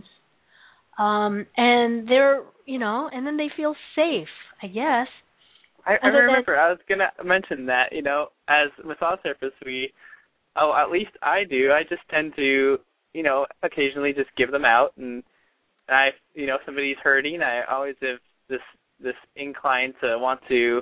and they're, and then they feel safe, I guess. I remember I was going to mention that, as massage therapists, at least I do, I just tend to, occasionally just give them out, and if somebody's hurting, I always have this incline to want to,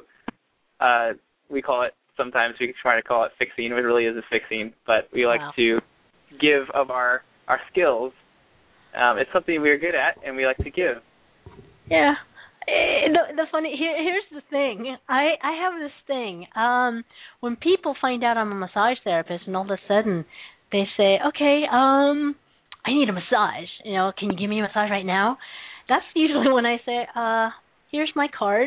sometimes we try to call it fixing, it really isn't fixing, but we like to give of our skills. It's something we're good at, and we like to give. Yeah. The funny, here's the thing. I have this thing. When people find out I'm a massage therapist and all of a sudden they say, okay, I need a massage. Can you give me a massage right now? That's usually when I say, here's my card.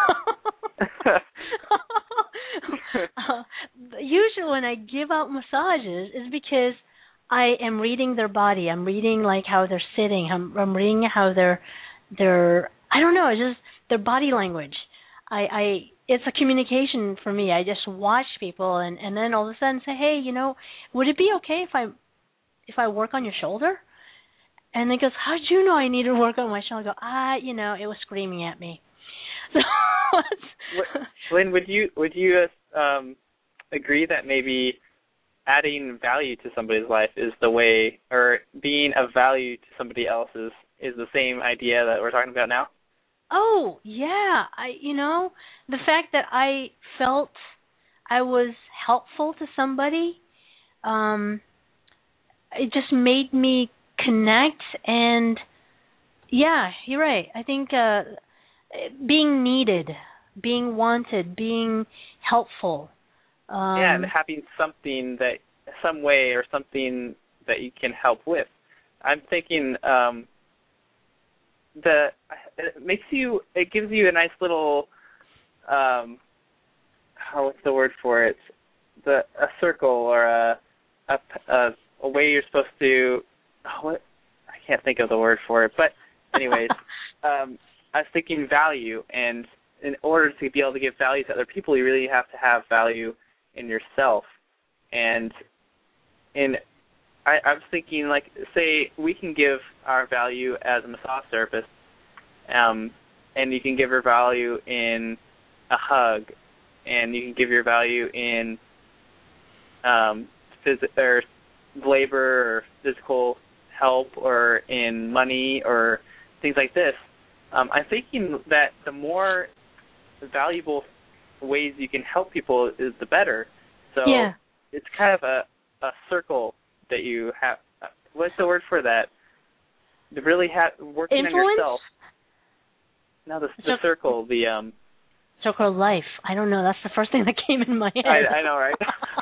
Usually when I give out massages is because I am reading their body. I'm reading like how they're sitting. I'm reading how they're I don't know, it's just their body language. It's a communication for me. I just watch people and then all of a sudden say, hey, would it be okay if I work on your shoulder? And they goes, how'd you know I needed to work on my shoulder? I go, it was screaming at me. So Lynn, would you agree that maybe adding value to somebody's life is the way, or being of value to somebody else is the same idea that we're talking about now? Oh, yeah. The fact that I felt I was helpful to somebody, it just made me connect, and yeah, you're right. I think being needed, being wanted, being helpful. And having something some way or something that you can help with. I'm thinking it gives you a nice little, what's the word for it? A circle or a way you're supposed to. I can't think of the word for it, but anyways, I was thinking value, and in order to be able to give value to other people, you really have to have value in yourself. And I was thinking, like, say we can give our value as a massage therapist, and you can give your value in a hug, and you can give your value in labor or physical help or in money or things like this, I'm thinking that the more valuable ways you can help people is the better. So it's kind of a circle that you have. What's the word for that? To really working Influence? on yourself. No, the circle, the circle of life. I don't know. That's the first thing that came in my head. I know, right?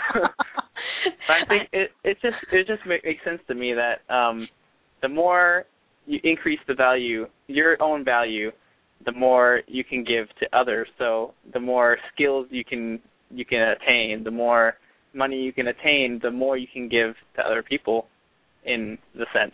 I think it just makes sense to me that the more you increase the value, your own value, the more you can give to others. So the more skills you can attain, the more money you can attain, the more you can give to other people, in the sense.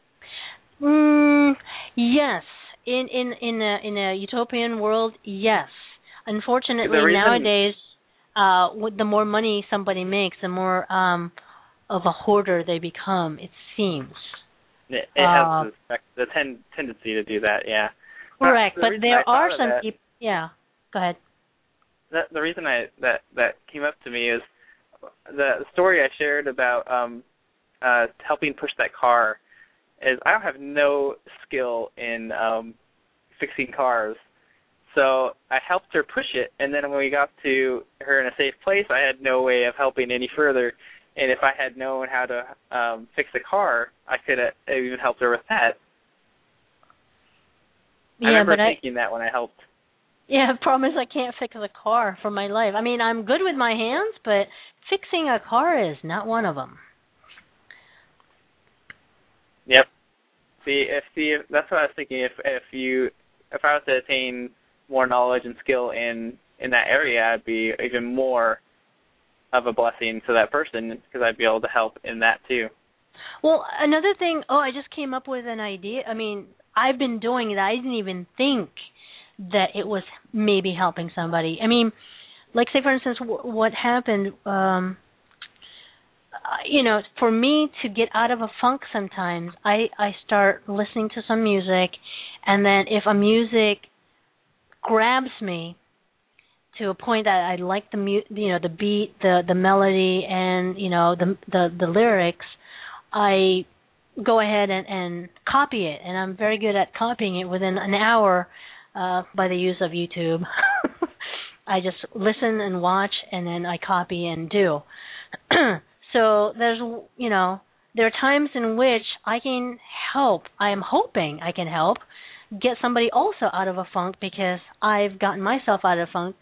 Yes. In a utopian world, yes. Unfortunately, nowadays, the more money somebody makes, the more of a hoarder they become. It seems. It has the tendency to do that. Yeah. Correct, but there are some people. Yeah. Go ahead. The reason that came up to me is the story I shared about helping push that car. Is I don't have no skill in fixing cars, so I helped her push it, and then when we got to her in a safe place, I had no way of helping any further. And if I had known how to fix the car, I could have even helped her with that. I remember thinking that when I helped. Yeah, the problem is I can't fix a car for my life. I mean, I'm good with my hands, but fixing a car is not one of them. Yep. See, that's what I was thinking. If I was to attain more knowledge and skill in that area, I'd be even more of a blessing to that person because I'd be able to help in that too. Well, another thing. I just came up with an idea. I mean, I've been doing it. I didn't even think that it was maybe helping somebody. I mean, like say for instance, what happened. For me to get out of a funk sometimes, I start listening to some music, and then if a music grabs me to a point that I like the beat, the melody, and the lyrics, I go ahead and copy it, and I'm very good at copying it within an hour by the use of YouTube. I just listen and watch, and then I copy and do. So there are times in which I can help. I am hoping I can help get somebody also out of a funk because I've gotten myself out of a funk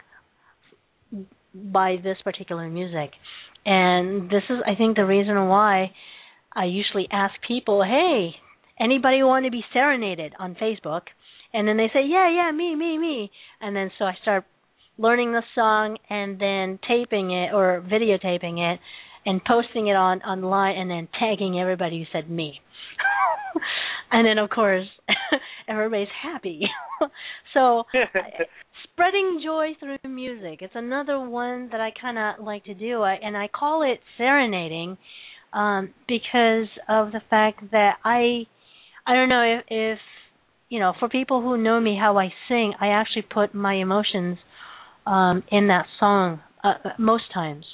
by this particular music. And this is, I think, the reason why I usually ask people, hey, anybody want to be serenaded on Facebook? And then they say, yeah, me. And then so I start learning the song and then taping it or videotaping it and posting it online and then tagging everybody who said me. And then, of course, everybody's happy. So spreading joy through music. It's another one that I kind of like to do. And I call it serenading because of the fact that I don't know if for people who know me how I sing, I actually put my emotions in that song most times.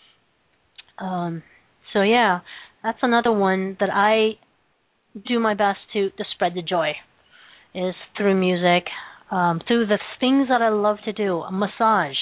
So yeah, that's another one that I do my best to spread the joy, is through music, through the things that I love to do, a massage.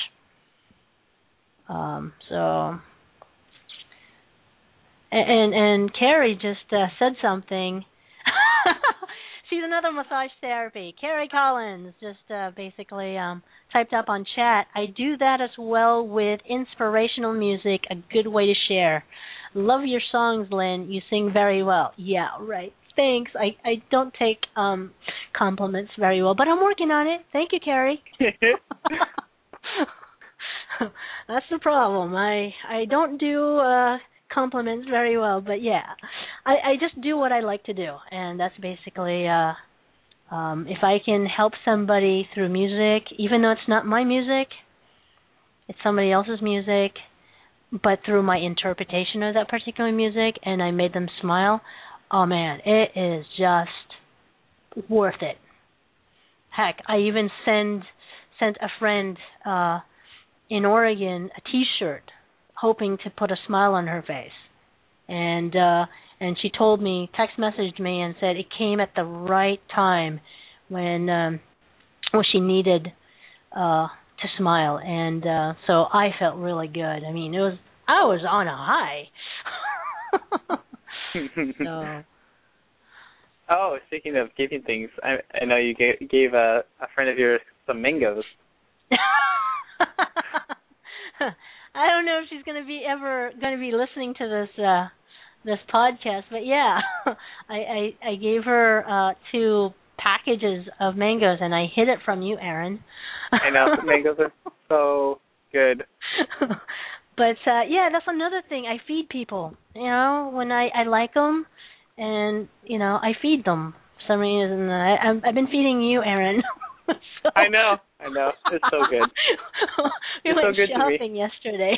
And Carrie just said something. She's another massage therapy. Carrie Collins just basically typed up on chat. I do that as well with inspirational music, a good way to share. Love your songs, Lynn. You sing very well. Yeah, right. Thanks. I don't take compliments very well, but I'm working on it. Thank you, Carrie. That's the problem. I don't do compliments very well, but yeah, I just do what I like to do, and that's basically if I can help somebody through music, even though it's not my music, it's somebody else's music, but through my interpretation of that particular music, and I made them smile, oh man, it is just worth it. Heck, I even sent a friend in Oregon a T-shirt, hoping to put a smile on her face. and she told me, text messaged me and said it came at the right time when she needed to smile, and so I felt really good. I mean, I was on a high. So. Oh, speaking of giving things, I know you gave a friend of yours some mangoes. I don't know if she's ever going to be listening to this podcast, but yeah, I gave her 2 packages of mangoes, and I hid it from you, Aaron. I know, mangoes are so good. But yeah, that's another thing. I feed people. You know, when I like them, and you know, I feed them. For some reason, I've been feeding you, Aaron. So. I know. It's so good. We went shopping yesterday.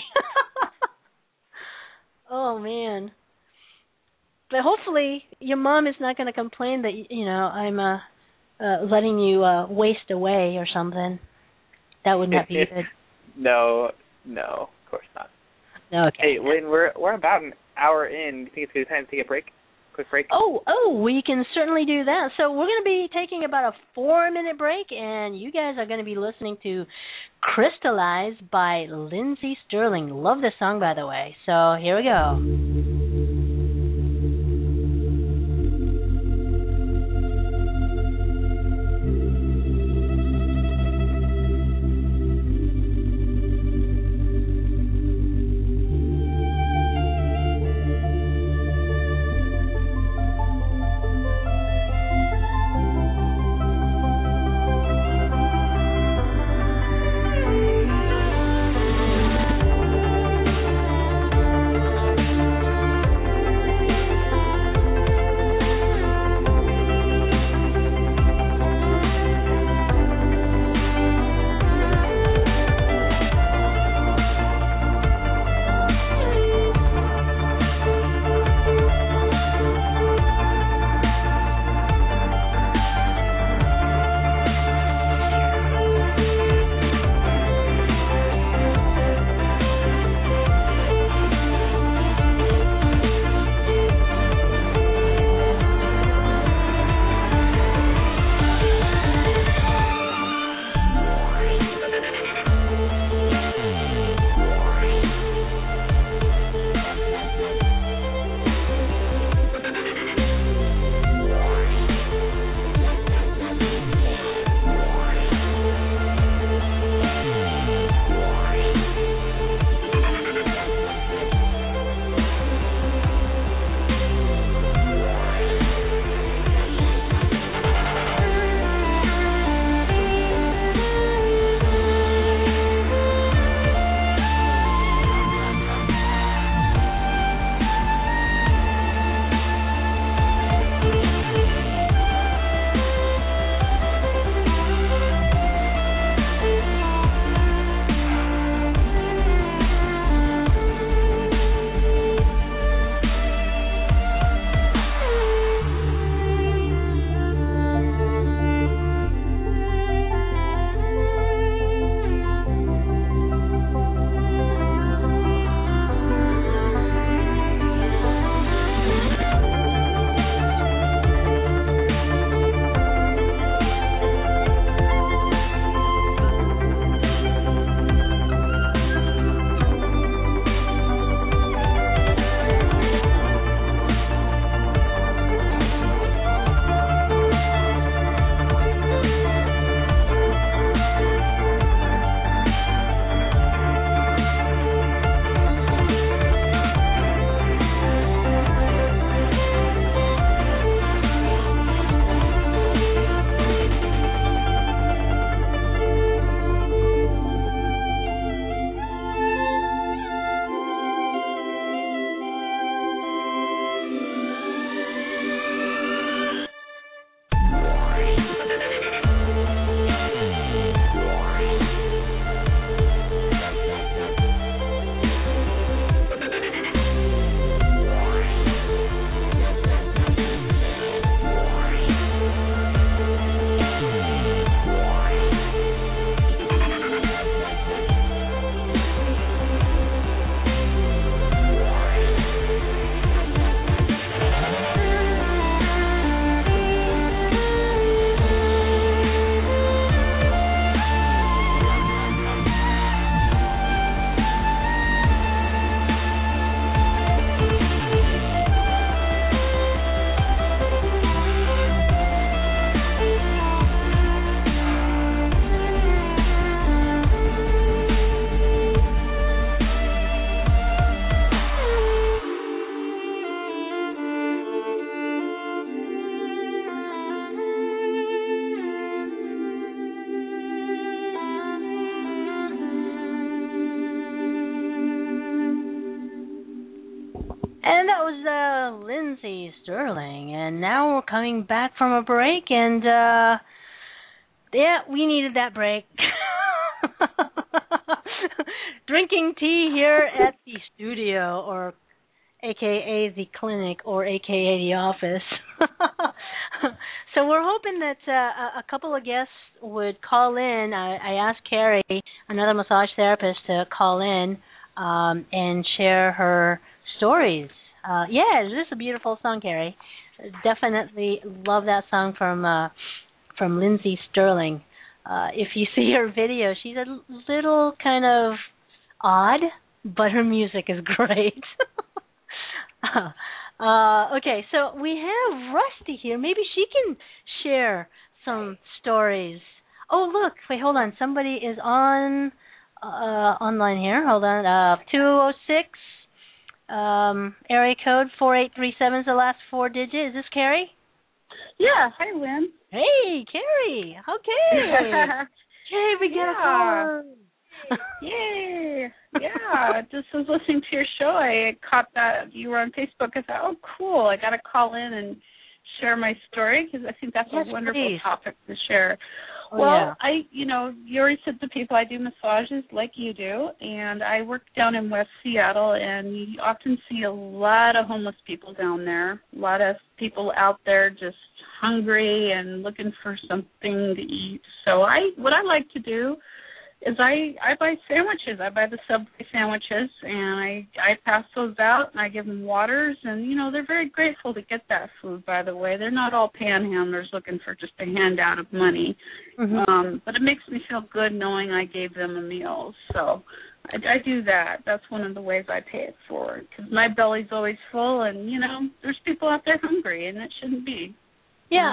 Oh man. But hopefully your mom is not going to complain that I'm letting you waste away or something. That would not be good. No, of course not. Okay. Hey, Lynn, we're about an hour in. Do you think it's a good time to take a break? Quick break? Oh, we can certainly do that. So we're going to be taking about a 4-minute break, and you guys are going to be listening to Crystallize by Lindsey Sterling. Love this song, by the way. So here we go. Lindsey Sterling, and now we're coming back from a break, and yeah, we needed that break. Drinking tea here at the studio, or AKA the clinic, or AKA the office. So we're hoping that a couple of guests would call in. I asked Carrie, another massage therapist, to call in and share her stories. Yeah, this is a beautiful song, Carrie. Definitely love that song from Lindsey Sterling. If you see her video, she's a little kind of odd, but her music is great. Okay, so we have Rusty here. Maybe she can share some stories. Oh, look. Wait, hold on. Somebody is online here. Hold on. 206, area code 4837 is the last four digits. Is this Carrie? Yeah. Hi, Lynn. Hey, Carrie. Okay. Hey, we got a call. Yay! Yeah, just was listening to your show. I caught that you were on Facebook. I thought, oh, cool. I got to call in and share my story because I think that's a wonderful topic to share. Oh, well, yeah. you already said to people I do massages like you do, and I work down in West Seattle, and you often see a lot of homeless people down there, a lot of people out there just hungry and looking for something to eat. So what I like to do is I buy sandwiches. I buy the Subway sandwiches, and I pass those out, and I give them waters, and, they're very grateful to get that food, by the way. They're not all panhandlers looking for just a handout of money. Mm-hmm. But it makes me feel good knowing I gave them a meal. So I do that. That's one of the ways I pay it forward, because my belly's always full, and, there's people out there hungry, and it shouldn't be. Yeah,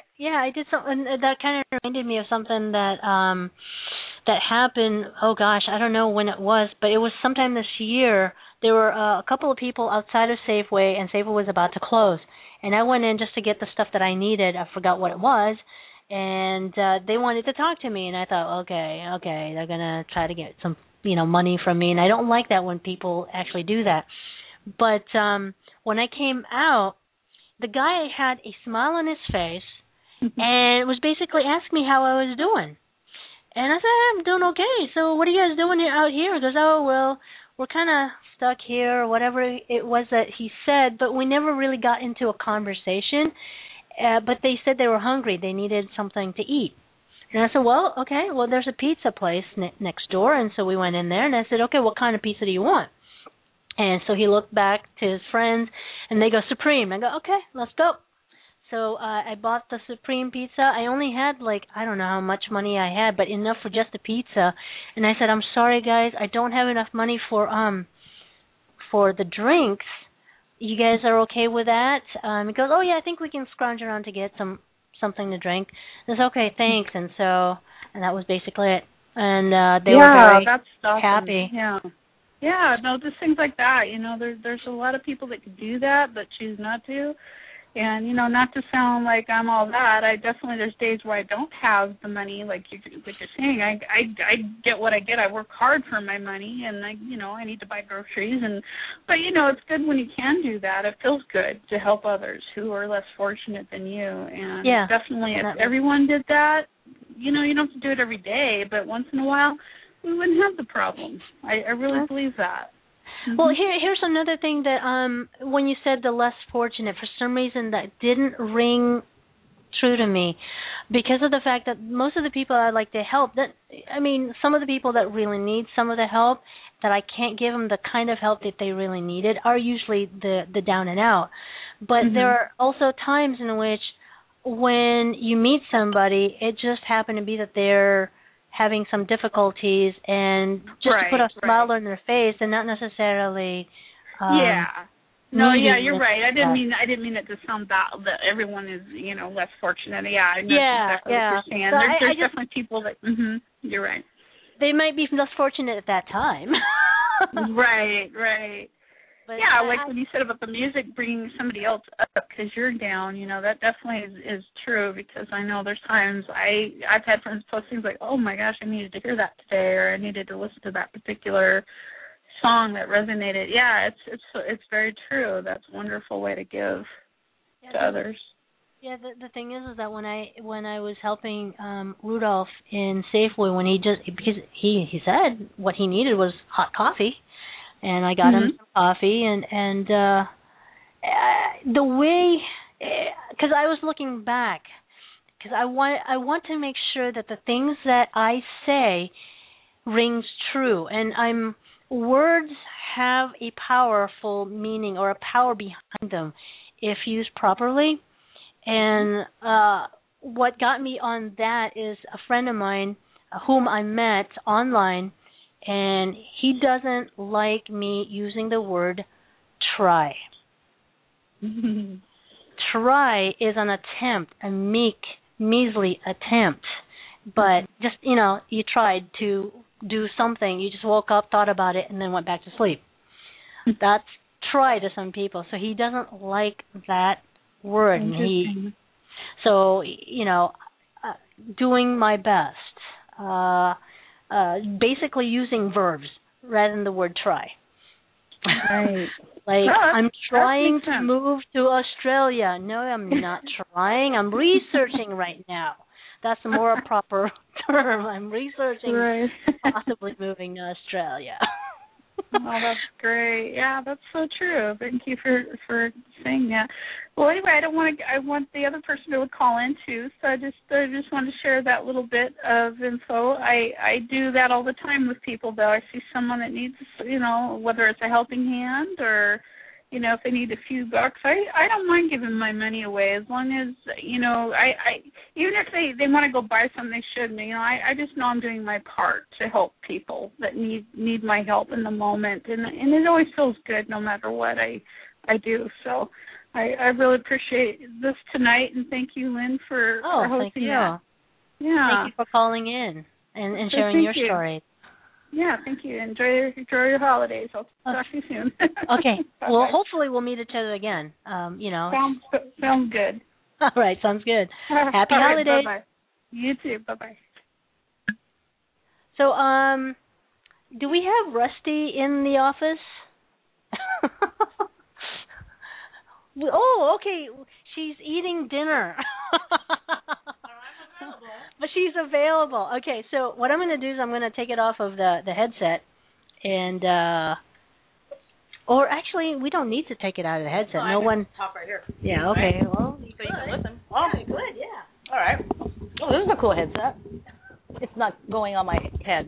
I did something that kind of reminded me of something that that happened. Oh gosh, I don't know when it was, but it was sometime this year. There were a couple of people outside of Safeway, and Safeway was about to close. And I went in just to get the stuff that I needed. I forgot what it was, and they wanted to talk to me. And I thought, okay, they're gonna try to get some, money from me. And I don't like that when people actually do that. But when I came out, the guy had a smile on his face, and was basically asking me how I was doing. And I said, I'm doing okay. So what are you guys doing out here? He goes, oh, well, we're kind of stuck here, or whatever it was that he said, but we never really got into a conversation. But they said they were hungry. They needed something to eat. And I said, well, okay, well, there's a pizza place next door. And so we went in there, and I said, okay, what kind of pizza do you want? And so he looked back to his friends, and they go, Supreme. I go, okay, let's go. So I bought the Supreme pizza. I only had, I don't know how much money I had, but enough for just the pizza. And I said, I'm sorry, guys, I don't have enough money for the drinks. You guys are okay with that? He goes, oh, yeah, I think we can scrounge around to get something to drink. I said, okay, thanks. And that was basically it. And they were very that's awesome. happy. Yeah, no, just things like that. There's a lot of people that could do that but choose not to. And, not to sound like I'm all that, there's days where I don't have the money, like you're saying. I get what I get. I work hard for my money, and I need to buy groceries. But it's good when you can do that. It feels good to help others who are less fortunate than you. And definitely, if everyone did that, you don't have to do it every day, but once in a while, we wouldn't have the problem. I really believe that. Well, here's another thing that when you said the less fortunate, for some reason that didn't ring true to me, because of the fact that most of the people I like to help, some of the people that really need some of the help, that I can't give them the kind of help that they really needed, are usually the down and out. But there are also times in which when you meet somebody, it just happened to be that they're having some difficulties, and just to put a smile on their face, and not necessarily. You're right. I didn't mean it to sound that everyone is less fortunate. Yeah, I know exactly what you're saying. So there's definitely people that. You're right. They might be less fortunate at that time. Right. But like when you said about the music bringing somebody else up because you're down, that definitely is true, because I know there's times I've had friends post things like, oh my gosh, I needed to hear that today, or I needed to listen to that particular song that resonated. Yeah, it's very true. That's a wonderful way to give to others. Yeah, the thing is that when I was helping Rudolph in Safeway, when because he said what he needed was hot coffee, and I got him some coffee, and the way, because I was looking back, because I want to make sure that the things that I say rings true, and words have a powerful meaning or a power behind them if used properly. And what got me on that is a friend of mine whom I met online, and he doesn't like me using the word try. Try is an attempt, a meek, measly attempt. But just, you tried to do something. You just woke up, thought about it, and then went back to sleep. That's try to some people. So he doesn't like that word. And doing my best, basically using verbs rather than the word try. Right. I'm trying to move to Australia. No, I'm not trying. I'm researching right now. That's a more proper term. I'm researching possibly moving to Australia. Oh, that's great. Yeah, that's so true. Thank you for saying that. Well, anyway, I want the other person to call in too, so I just want to share that little bit of info. I do that all the time with people, though. I see someone that needs, whether it's a helping hand or, if they need a few bucks, I don't mind giving my money away as long as, I even if they want to go buy something they shouldn't, I just know I'm doing my part to help people that need my help in the moment, and it always feels good no matter what I do. So I really appreciate this tonight, and thank you, Lynn, for hosting thank you. that. Yeah. Thank you for calling in and sharing your story. Yeah, thank you. Enjoy your holidays. I'll talk to you soon. Okay. Well, hopefully we'll meet each other again. Sounds good. All right, sounds good. Happy holidays. Bye-bye. You too. Bye-bye. So, do we have Rusty in the office? Oh, okay. She's eating dinner. But she's available. Okay, so what I'm going to do is I'm going to take it off of the headset, and or actually we don't need to take it out of the headset. No one. Top right here. Yeah. Okay. Right. Well, so you can listen. Oh, good. Yeah. All right. Oh, this is a cool headset. It's not going on my head.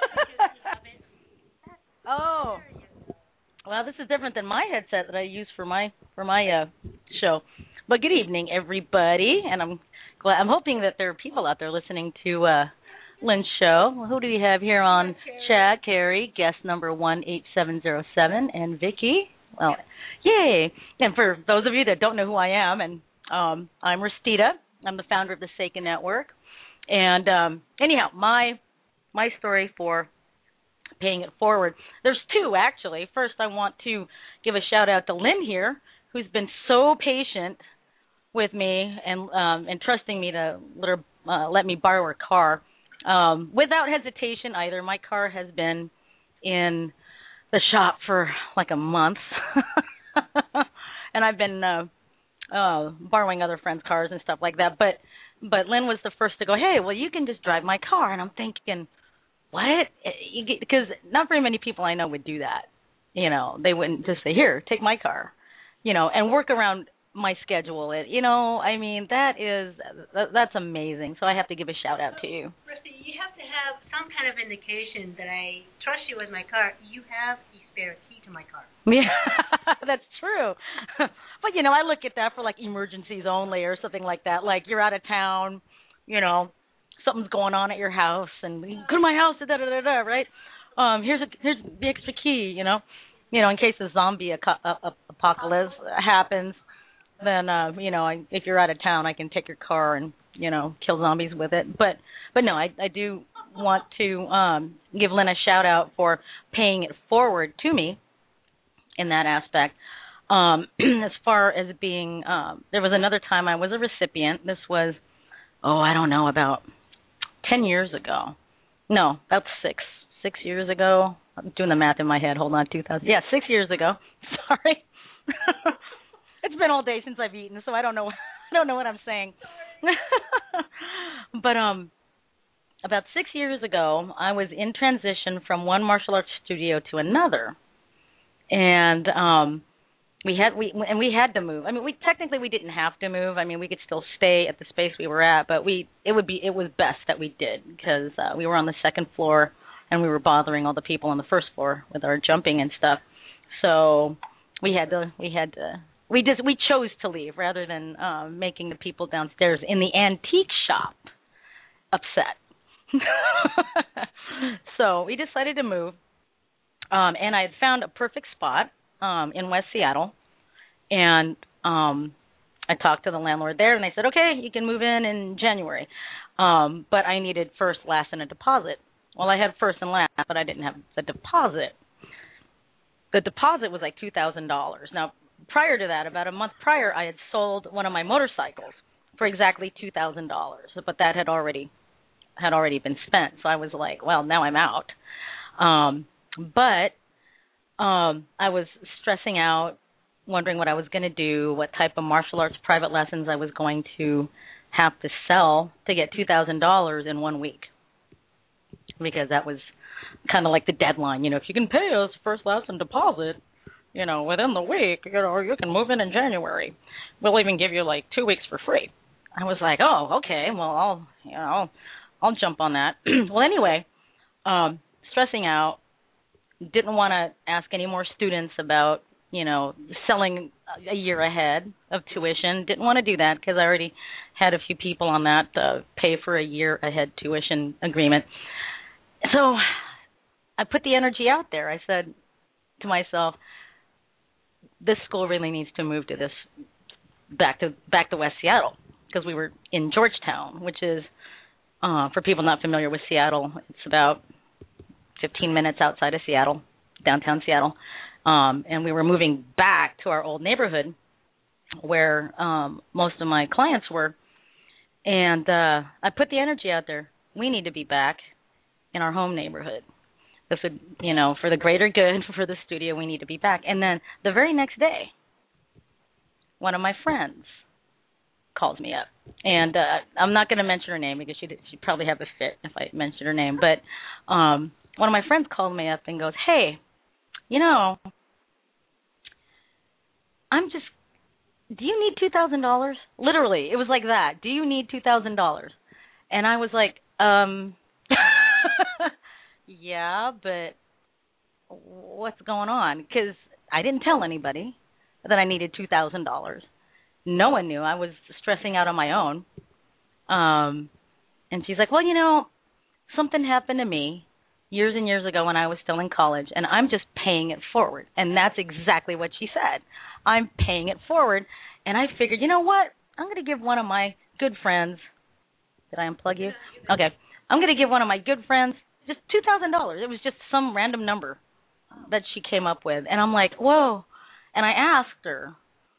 Oh. Well, this is different than my headset that I use for my show. But good evening, everybody, and I'm hoping that there are people out there listening to Lynn's show. Who do we have here on chat? Carrie, guest number 18707, and Vicki. Well, yay! And for those of you that don't know who I am, and I'm Rastita. I'm the founder of the Seika Network. And anyhow, my story for paying it forward. There's two, actually. First, I want to give a shout-out to Lynn here, who's been so patient with me and trusting me to let me borrow her car without hesitation either. My car has been in the shop for like a month, and I've been borrowing other friends' cars and stuff like that. But Lynn was the first to go, hey, well, you can just drive my car. And I'm thinking, what? Because not very many people I know would do that. They wouldn't just say, here, take my car, and work around my schedule. That's amazing. So I have to give a shout out to you. Rusty, you have to have some kind of indication that I trust you with my car. You have a spare key to my car. Yeah, that's true. But I look at that for like emergencies only or something like that. Like you're out of town, something's going on at your house, and you go to my house, right? Here's the extra key, in case a zombie apocalypse happens. Then if you're out of town, I can take your car and kill zombies with it. But no, I do want to give Lynn a shout out for paying it forward to me in that aspect. As far as being, there was another time I was a recipient. This was, I don't know, about 10 years ago. No, about 6 years ago. I'm doing the math in my head. Hold on, 2000. Yeah, 6 years ago. Sorry. It's been all day since I've eaten, so I don't know. I don't know what I'm saying. But about 6 years ago, I was in transition from one martial arts studio to another, and we had to move. I mean, we didn't have to move. I mean, we could still stay at the space we were at, but it was best that we did, because we were on the second floor and we were bothering all the people on the first floor with our jumping and stuff. So we chose to leave rather than making the people downstairs in the antique shop upset. So we decided to move, and I had found a perfect spot in West Seattle, and I talked to the landlord there, and they said, okay, you can move in January, but I needed first, last, and a deposit. Well, I had first and last, but I didn't have the deposit. The deposit was like $2,000. Now, prior to that, about a month prior, I had sold one of my motorcycles for exactly $2,000, but that had already been spent. So I was like, well, now I'm out. But I was stressing out, wondering what I was going to do, what type of martial arts private lessons I was going to have to sell to get $2,000 in 1 week, because that was kind of like the deadline. If you can pay us first, last, and deposit, within the week, you can move in January. We'll even give you like 2 weeks for free. I was like, oh, okay, well, I'll jump on that. Well, anyway, stressing out, didn't want to ask any more students about, selling a year ahead of tuition. Didn't want to do that because I already had a few people on that pay for a year ahead tuition agreement. So I put the energy out there. I said to myself, this school really needs to move to this back to West Seattle, because we were in Georgetown, which is, for people not familiar with Seattle, it's about 15 minutes outside of Seattle, downtown Seattle. And we were moving back to our old neighborhood where most of my clients were. And I put the energy out there. We need to be back in our home neighborhood. This would, for the greater good, for the studio, we need to be back. And then the very next day, one of my friends calls me up. And I'm not going to mention her name because she'd probably have a fit if I mentioned her name. But one of my friends called me up and goes, hey, do you need $2,000? Literally, it was like that. Do you need $2,000? And I was like, yeah, but what's going on? Because I didn't tell anybody that I needed $2,000. No one knew. I was stressing out on my own. And she's like, well, something happened to me years and years ago when I was still in college, and I'm just paying it forward. And that's exactly what she said. I'm paying it forward. And I figured, you know what? I'm going to give one of my good friends – did I unplug you? Okay. I'm going to give one of my good friends just $2,000. It was just some random number that she came up with. And I'm like, whoa. And I asked her,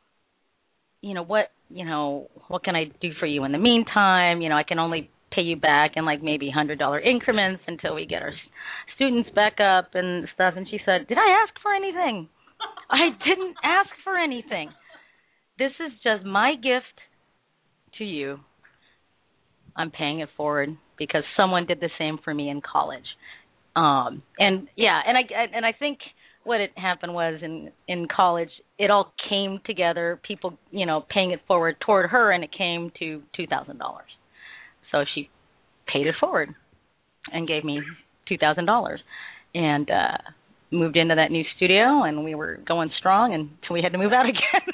what can I do for you in the meantime? I can only pay you back in like maybe $100 increments until we get our students back up and stuff. And she said, did I ask for anything? I didn't ask for anything. This is just my gift to you. I'm paying it forward because someone did the same for me in college. I think what had happened was in college, it all came together, people, paying it forward toward her, and it came to $2,000. So she paid it forward and gave me $2,000 and moved into that new studio, and we were going strong until we had to move out again.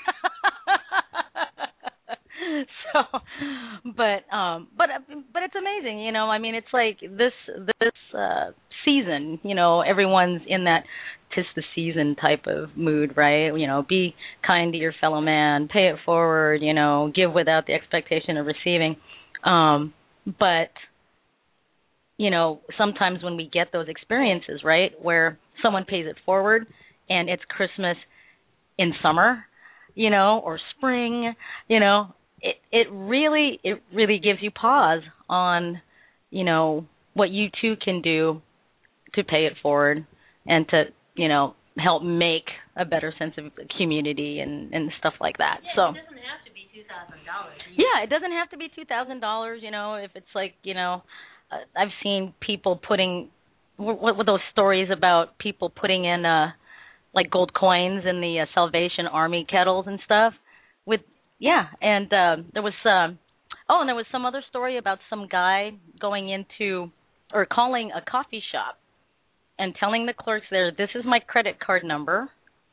But it's amazing, it's like this season, everyone's in that 'tis the season type of mood, right? Be kind to your fellow man, pay it forward, give without the expectation of receiving. But sometimes when we get those experiences, right, where someone pays it forward and it's Christmas in summer, or spring, it really gives you pause on, what you too can do to pay it forward and to, help make a better sense of community and stuff like that. Yeah, so it doesn't have to be $2,000. Yeah, it doesn't have to be $2,000, if it's like, I've seen people putting what were those stories about people putting in like gold coins in the Salvation Army kettles and stuff and there was and there was some other story about some guy going into or calling a coffee shop and telling the clerks there, this is my credit card number.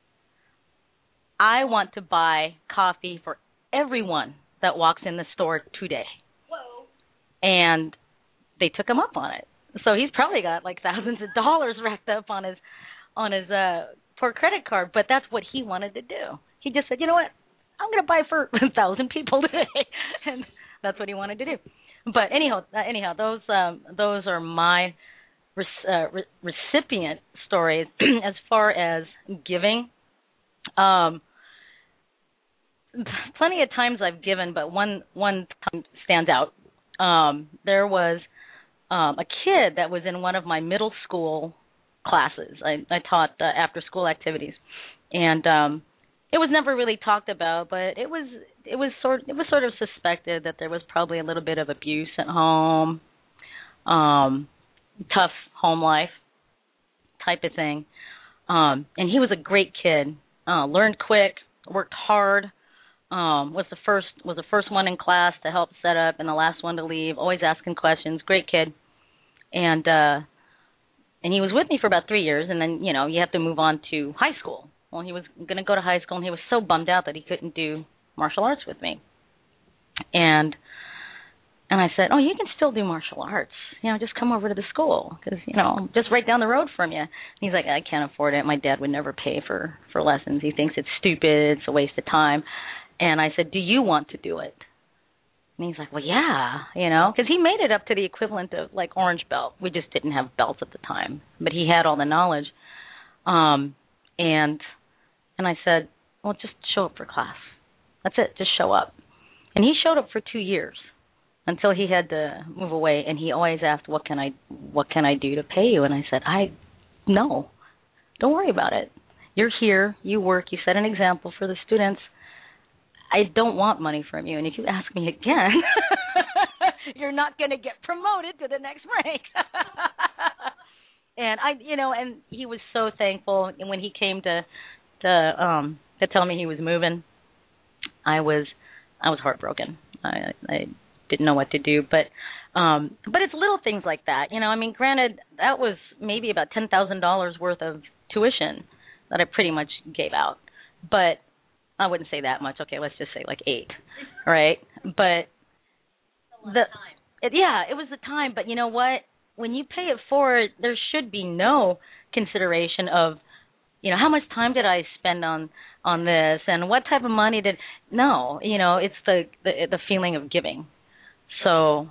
I want to buy coffee for everyone that walks in the store today. Whoa. And they took him up on it. So he's probably got like thousands of dollars racked up on his poor credit card, but that's what he wanted to do. He just said, you know what, I'm going to buy for 1,000 people today. And that's what he wanted to do. But anyhow, those are my recipient stories. As far as giving, plenty of times I've given, but one time stands out. There was a kid that was in one of my middle school classes. I taught after school activities, and it was never really talked about, but it was sort of suspected that there was probably a little bit of abuse at home, tough home life type of thing. And he was a great kid, learned quick, worked hard, was the first one in class to help set up and the last one to leave, always asking questions, great kid. And he was with me for about 3 years, and then, you have to move on to high school. Well, he was going to go to high school, and he was so bummed out that he couldn't do martial arts with me. And I said, oh, you can still do martial arts. Just come over to the school because, just right down the road from you. And he's like, I can't afford it. My dad would never pay for lessons. He thinks it's stupid. It's a waste of time. And I said, do you want to do it? And he's like, well, yeah, because he made it up to the equivalent of like orange belt. We just didn't have belts at the time, but he had all the knowledge. And I said, well, just show up for class. That's it. Just show up. And he showed up for 2 years until he had to move away. And he always asked, what can I do to pay you? And I said, no, don't worry about it. You're here. You work. You set an example for the students. I don't want money from you. And if you ask me again, you're not going to get promoted to the next rank. And and he was so thankful. And when he came to tell me he was moving, I was heartbroken. I didn't know what to do, but it's little things like that. Granted, that was maybe about $10,000 worth of tuition that I pretty much gave out, but I wouldn't say that much. Okay, let's just say like 8, right? But it was the time. But you know what? When you pay it forward, there should be no consideration of, how much time did I spend on this and what type of money did. No, it's the feeling of giving. So,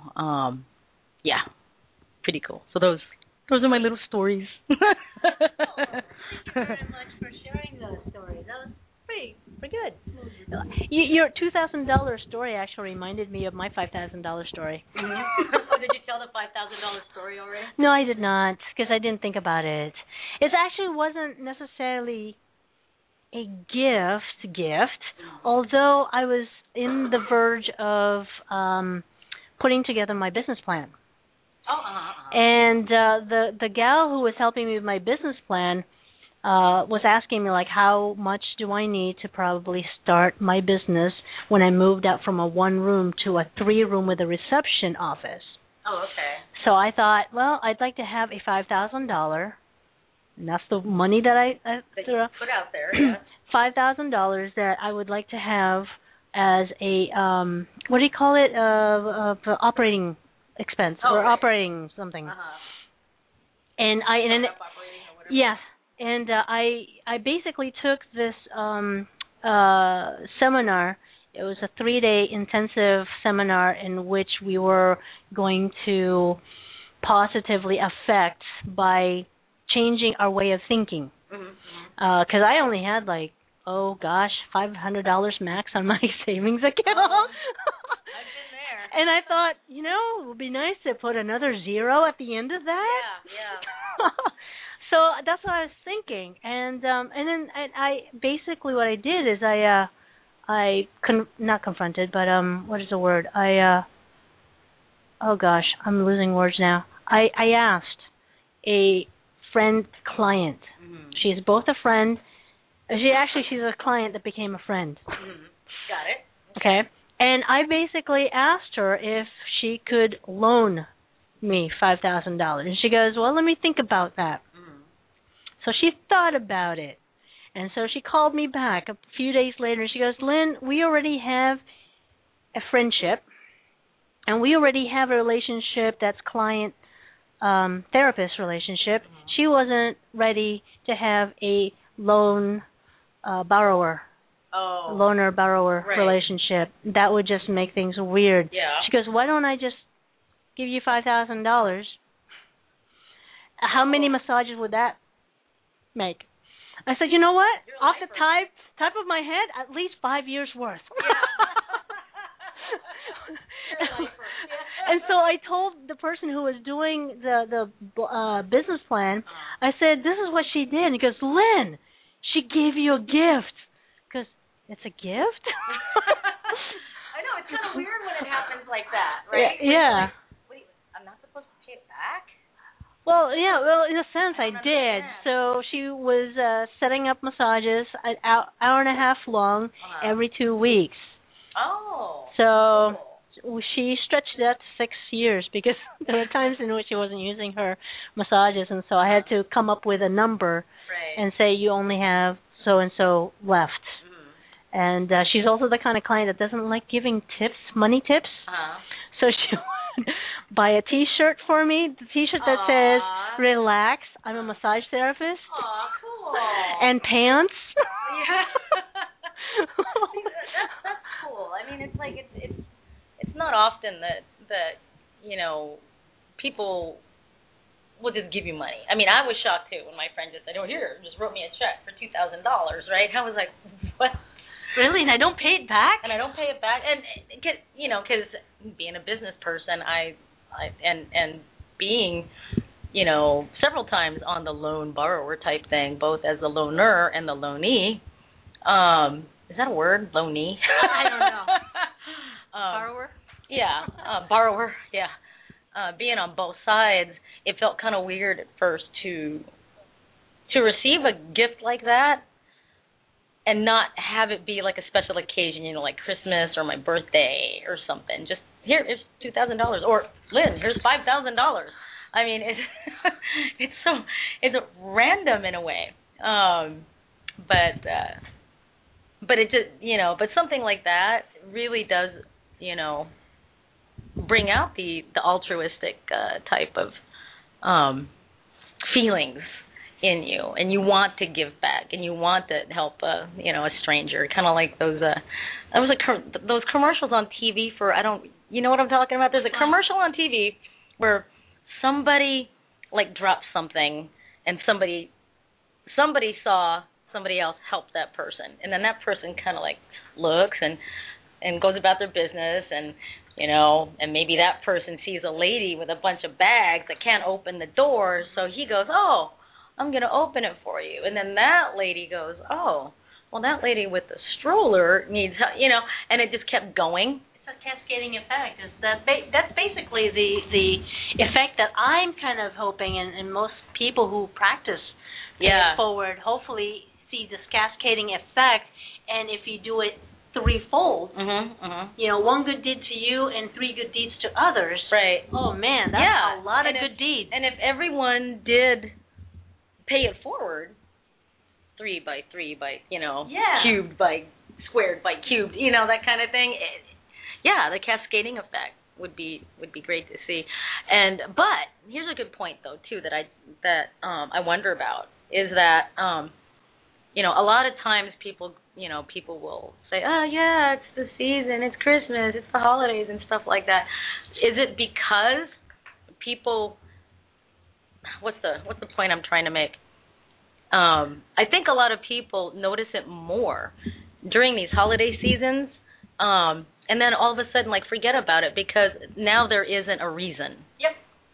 pretty cool. So those are my little stories. Thank you very much for sharing those stories. That was pretty good. Your $2,000 story actually reminded me of my $5,000 story. Mm-hmm. Oh, did you tell the $5,000 story already? No, I did not, because I didn't think about it. It actually wasn't necessarily a gift, although I was in the verge of putting together my business plan. And the gal who was helping me with my business plan was asking me, like, how much do I need to probably start my business when I moved out from a 1-room to a 3-room with a reception office. Oh, okay. So I thought, well, I'd like to have a $5,000, and that's the money that I put out there, yeah. $5,000 that I would like to have as a, what do you call it, operating expense, or right. Operating something. Uh-huh. And yes. And I basically took this seminar. It was a 3-day intensive seminar in which we were going to positively affect by changing our way of thinking. Because I only had $500 max on my savings account. I've been there. And I thought, it would be nice to put another 0 at the end of that. Yeah. So that's what I was thinking, and then I basically what I did is not confronted, but what is the word? Oh gosh, I'm losing words now. I asked a friend client. Mm-hmm. She's both a friend. She's a client that became a friend. Mm-hmm. Got it. Okay. And I basically asked her if she could loan me $5,000. And she goes, well, let me think about that. Mm-hmm. So she thought about it. And so she called me back a few days later. And she goes, Lynn, we already have a friendship. And we already have a relationship that's client-therapist relationship. Mm-hmm. She wasn't ready to have a loaner-borrower Right. relationship. That would just make things weird. Yeah. She goes, why don't I just give you $5,000? How many massages would that make? I said, you know what? You're Off the lifer. top of my head, at least 5 years worth. And so I told the person who was doing the business plan, I said, this is what she did. And he goes, Lynn, she gave you a gift. Because it's a gift? I know, it's kind of weird when it happens like that, right? Yeah. Like, wait, I'm not supposed to pay it back? Well, yeah, in a sense I did. understand. So she was setting up massages an hour and a half long every 2 weeks. Oh. So Cool. she stretched that to 6 years because there were times in which she wasn't using her massages, and so I had to come up with a number Right. and say you only have so-and-so left. Mm-hmm. And she's also the kind of client that doesn't like giving tips, money tips. Uh-huh. So she would buy a T-shirt for me, the T-shirt that says, relax, I'm a massage therapist. Aw, cool. And pants. Yeah. that's cool. I mean, it's like it's not often that people will just give you money. I mean, I was shocked too when my friend just said, "Oh, here, just wrote me a check for $2,000." Right? I was like, "What?" Really? And I don't pay it back? And I don't pay it back. And because being a business person, I being several times on the loan borrower type thing, both as the loaner and the loanee. Is that a word? Loanee? I don't know. Borrower? Yeah, borrower. Yeah, being on both sides, it felt kind of weird at first to receive a gift like that and not have it be like a special occasion, like Christmas or my birthday or something. Just here, it's $2,000, or Lynn, here's $5,000. I mean, it's random in a way, but it just but something like that really does bring out the altruistic type of feelings in you, and you want to give back, and you want to help a stranger, kind of like those those commercials on TV for you know what I'm talking about? There's a commercial on TV where somebody like dropped something, and somebody saw somebody else help that person, and then that person kind of like looks and goes about their business, and and maybe that person sees a lady with a bunch of bags that can't open the door, so he goes, "Oh, I'm going to open it for you." And then that lady goes, "Oh, well, that lady with the stroller needs help," and it just kept going. It's a cascading effect. That's basically the effect that I'm kind of hoping, and most people who practice pay it forward hopefully see this cascading effect, and if you do it threefold, one good deed to you and 3 good deeds to others. Right. Oh man, that's a lot of good deeds. And if everyone did pay it forward, 3 by 3 by cubed by squared by cubed, that kind of thing. The cascading effect would be great to see. But here's a good point though too that I wonder about is that a lot of times people will say, "Oh yeah, it's the season, it's Christmas, it's the holidays and stuff like that." Is it because people? What's the point I'm trying to make? I think a lot of people notice it more during these holiday seasons, and then all of a sudden, like, forget about it because now there isn't a reason. Yep.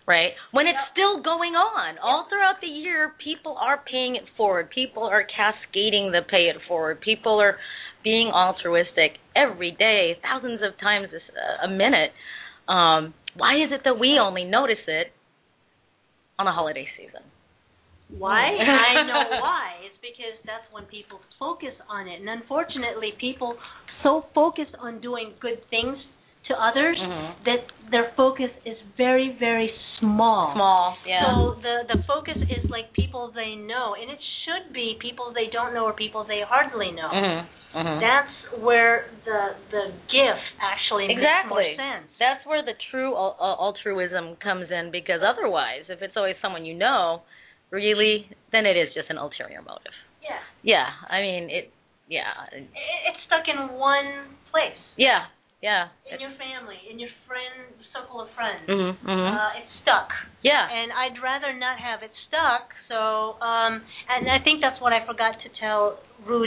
right? When it's still going on. All throughout the year, people are paying it forward. People are cascading the pay it forward. People are being altruistic every day, thousands of times a minute. Why is it that we only notice it on the holiday season? Why? I know why. It's because that's when people focus on it. And unfortunately, people so focused on doing good things to others that their focus is very, very small. Small, yeah. So the focus is like people they know, and it should be people they don't know or people they hardly know. That's where the gift actually makes more sense. That's where the true altruism comes in, because otherwise, if it's always someone you know, really, then it is just an ulterior motive. Yeah. Yeah, I mean, it's stuck in one place. Yeah. In your family, in your circle of friends. It's stuck. Yeah. And I'd rather not have it stuck. So, and I think that's what I forgot to tell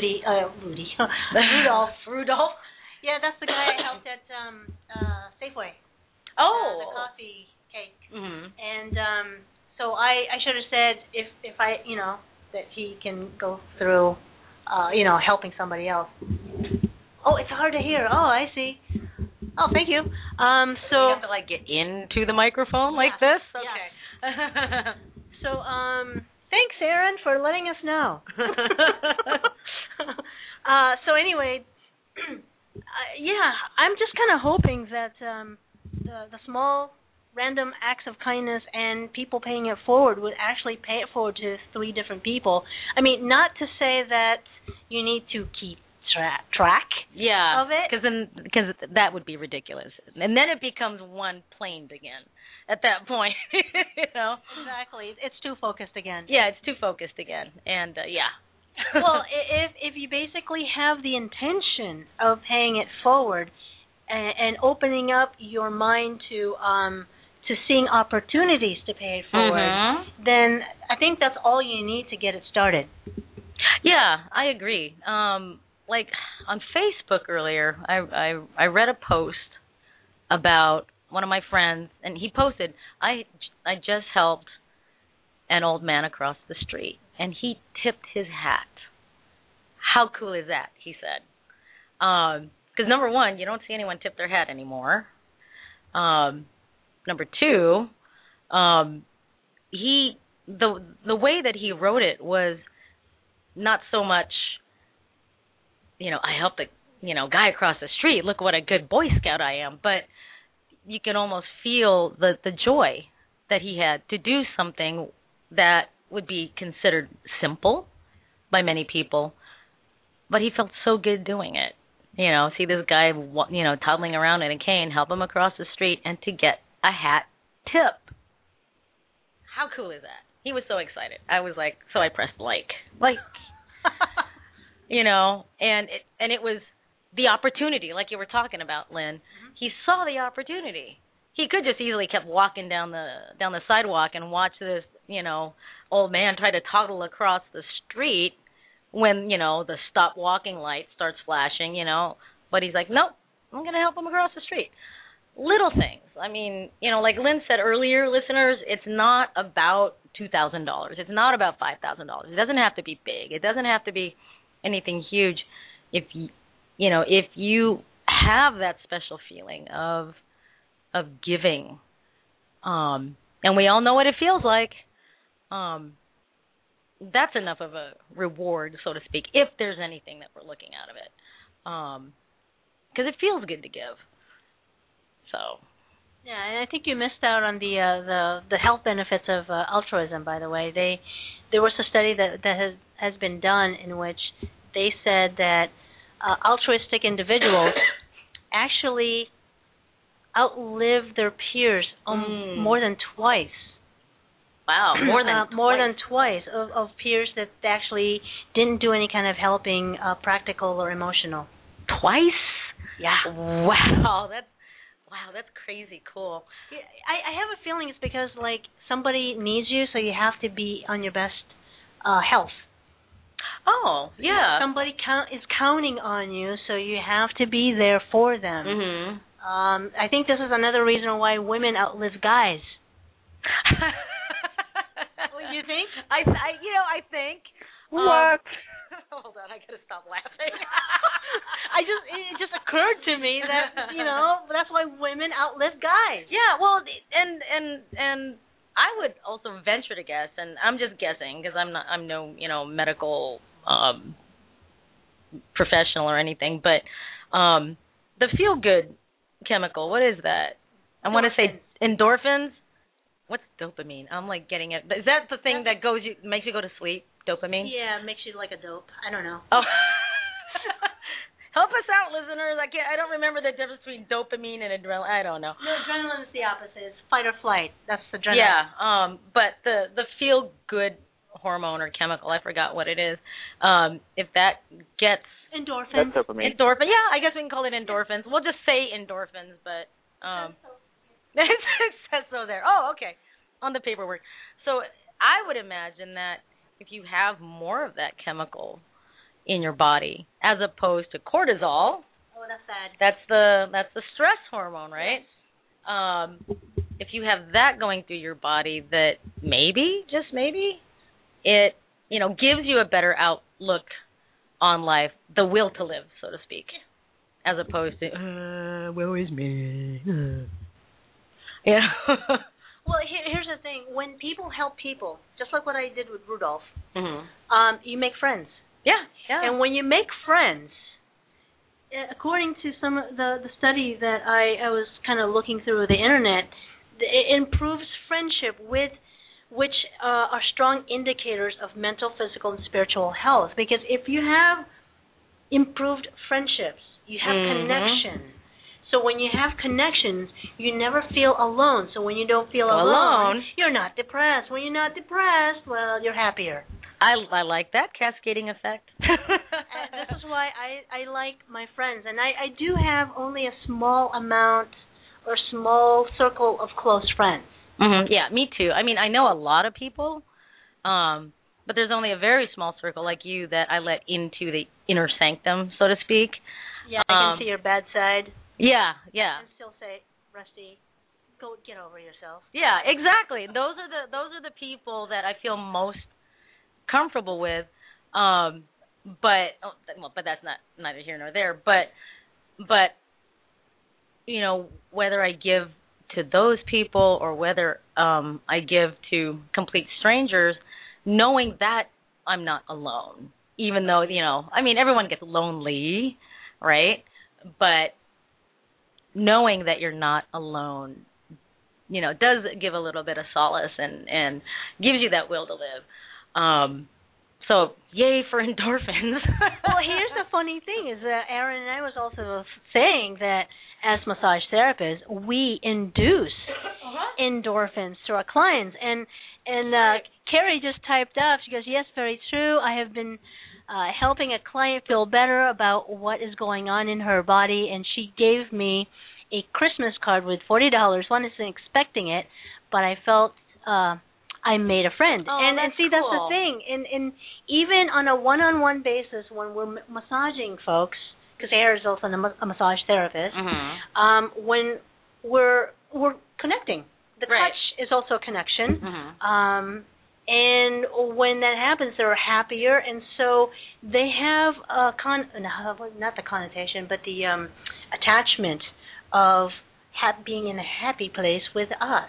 Rudolph. Yeah, that's the guy I helped at Safeway. Oh. The coffee cake. And so I should have said if I that he can go through helping somebody else. Oh, it's hard to hear. Oh, I see. Oh, thank you. So you have to get into the microphone like this. Okay. Yeah. So thanks, Aaron, for letting us know. So anyway, I'm just kind of hoping that the small random acts of kindness and people paying it forward would actually pay it forward to 3 different people. I mean, not to say that you need to keep track of it, because that would be ridiculous, and then it becomes one plane again at that point. Exactly, it's too focused again. Yeah, it's too focused again, and well, if you basically have the intention of paying it forward and opening up your mind to seeing opportunities to pay it forward, then I think that's all you need to get it started. Yeah, I agree. Like on Facebook earlier, I read a post about one of my friends, and he posted, I just helped an old man across the street, and he tipped his hat. How cool is that? He said. Because number one, you don't see anyone tip their hat anymore. Number two, the way that he wrote it was not so much, I helped the guy across the street. Look what a good Boy Scout I am. But you can almost feel the joy that he had to do something that would be considered simple by many people, but he felt so good doing it. See this guy, toddling around in a cane, help him across the street, and to get a hat tip. How cool is that? He was so excited. I was like, so I pressed like. And it was the opportunity, like you were talking about, Lynn. He saw the opportunity. He could just easily kept walking down the sidewalk and watch this, old man try to toddle across the street when, the stop walking light starts flashing, But he's like, nope, I'm going to help him across the street. Little things. I mean, like Lynn said earlier, listeners, it's not about $2,000. It's not about $5,000. It doesn't have to be big. It doesn't have to be anything huge. If you have that special feeling of giving, and we all know what it feels like, that's enough of a reward, so to speak, if there's anything that we're looking out of it, because it feels good to give. So. Yeah, and I think you missed out on the health benefits of altruism. By the way, there was a study that has been done in which they said that altruistic individuals actually outlive their peers more than twice. Wow, more than twice of peers that actually didn't do any kind of helping, practical or emotional. Twice? Yeah. Wow, that's crazy cool. Yeah, I have a feeling it's because somebody needs you, so you have to be on your best health. Oh, yeah. Somebody is counting on you, so you have to be there for them. Mm-hmm. I think this is another reason why women outlive guys. What do you think? I think. What? Hold on, I gotta stop laughing. It just occurred to me that that's why women outlive guys. Yeah, well, and I would also venture to guess, and I'm just guessing because I'm no medical professional or anything, but the feel good chemical, what is that? I want to say endorphins. What's dopamine? I'm like getting it. Is that the thing that makes you go to sleep? Dopamine? Yeah, it makes you like a dope. I don't know. Oh. Help us out, listeners. I don't remember the difference between dopamine and adrenaline. I don't know. No, adrenaline is the opposite. It's fight or flight. That's adrenaline. Yeah. But the feel good hormone or chemical, I forgot what it is. If that gets endorphins. That's dopamine. Endorphin. Yeah, I guess we can call it endorphins. We'll just say endorphins, but it says so there. Oh, okay. On the paperwork. So I would imagine that if you have more of that chemical in your body as opposed to cortisol. Oh, that's sad. That's the stress hormone, right? Yes. If you have that going through your body, that maybe, just maybe, it gives you a better outlook on life, the will to live, so to speak, as opposed to woe is me. Yeah. Well, here's the thing: when people help people, just like what I did with Rudolph, you make friends. Yeah. And when you make friends, according to some of the study that I was kind of looking through the internet, it improves friendship which are strong indicators of mental, physical, and spiritual health. Because if you have improved friendships, you have connection. So when you have connections, you never feel alone. So when you don't feel alone, you're not depressed. When you're not depressed, well, you're happier. I like that cascading effect. And this is why I like my friends. And I do have only a small amount or small circle of close friends. Mm-hmm. Yeah, me too. I mean, I know a lot of people, but there's only a very small circle like you that I let into the inner sanctum, so to speak. Yeah, I can see your bad side. Yeah. And still say, Rusty, go get over yourself. Yeah, exactly. Those are the people that I feel most comfortable with. But that's neither here nor there. But whether I give to those people or whether I give to complete strangers, knowing that I'm not alone, even though everyone gets lonely, right? But knowing that you're not alone, does give a little bit of solace and gives you that will to live. So, yay for endorphins. Well, here's the funny thing is that Aaron and I was also saying that as massage therapists, we induce endorphins to our clients. And Carrie just typed up, she goes, yes, very true. I have been helping a client feel better about what is going on in her body, and she gave me a Christmas card with $40. Wasn't expecting it, but I felt I made a friend. Oh, and see, cool. that's the thing. And even on a one-on-one basis, when we're massaging folks, because Aaron is also a massage therapist, when we're connecting, the touch is also a connection. And when that happens, they're happier, and so they have not the connotation, but the attachment of being in a happy place with us.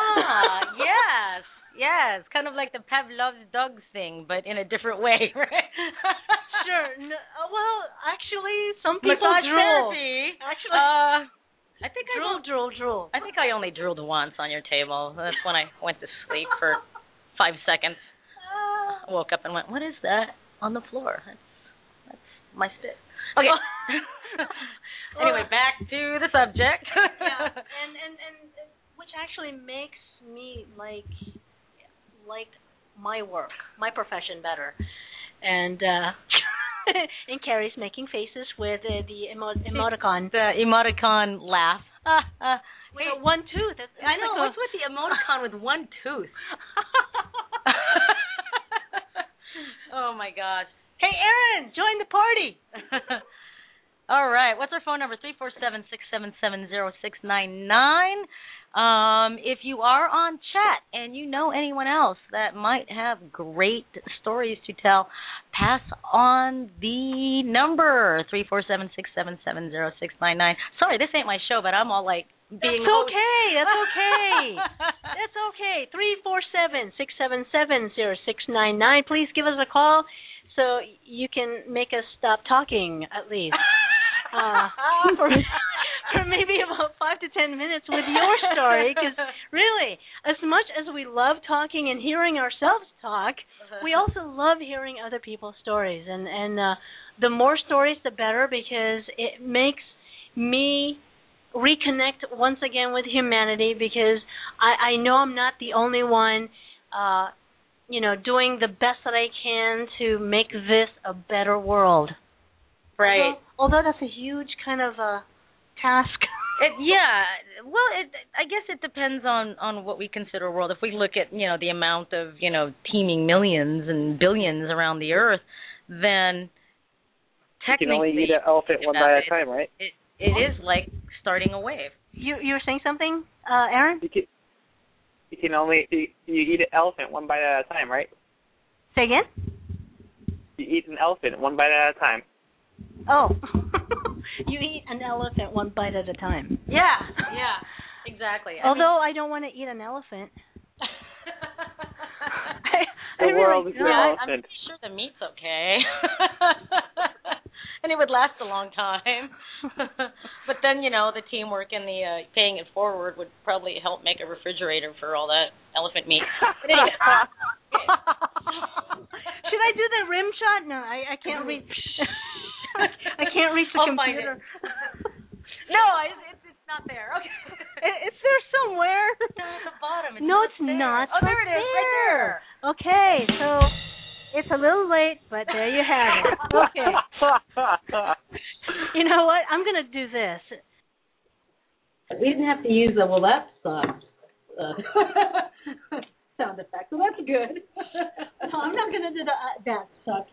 Yes, kind of like the Pavlov's dog thing, but in a different way, right? Sure. No, well, actually, some people massage drool. therapy. Actually, I think drool. I think I only drooled once on your table. That's when I went to sleep for 5 seconds. I woke up and went, what is that on the floor? That's my spit. Okay. Anyway, back to the subject. Yeah, and which actually makes me like my work, my profession better. And and Carrie's making faces with the emoticon. The emoticon laugh. Wait, one tooth. I know. What's with the emoticon with one tooth? Oh my gosh. Hey, Aaron, join the party. All right. What's our phone number? 347-677-0699. If you are on chat and you know anyone else that might have great stories to tell, pass on the number 347-677-0699. Sorry, this ain't my show, but I'm all like being. That's okay. That's okay. That's okay. 347-677-0699. Please give us a call so you can make us stop talking at least. For maybe about 5 to 10 minutes with your story, because really, as much as we love talking and hearing ourselves talk, we also love hearing other people's stories, and the more stories, the better, because it makes me reconnect once again with humanity, because I know I'm not the only one, doing the best that I can to make this a better world. Right. Although that's a huge kind of task. I guess it depends on what we consider a world. If we look at, the amount of, teeming millions and billions around the earth, then technically... You can only eat an elephant one by a time, right? It is like starting a wave. You were saying something, Aaron? You eat an elephant one bite at a time, right? Say again? You eat an elephant one bite at a time. Oh. You eat an elephant one bite at a time. Yeah, exactly. Although I don't want to eat an elephant. The world is an elephant. I'm pretty sure the meat's okay. And it would last a long time. But then, the teamwork and the paying it forward would probably help make a refrigerator for all that elephant meat. But anyway. Should I do the rim shot? No, I can't reach. I can't reach the computer. No, it's not there. Okay. It's there somewhere. Down at the bottom. No, it's not. Oh, there it is, right there. Okay, so it's a little late, but there you have it. Okay. You know what? I'm going to do this. We didn't have to use a, well, that sucks. Sound effect, so that's good. No, I'm not going to do that sucks.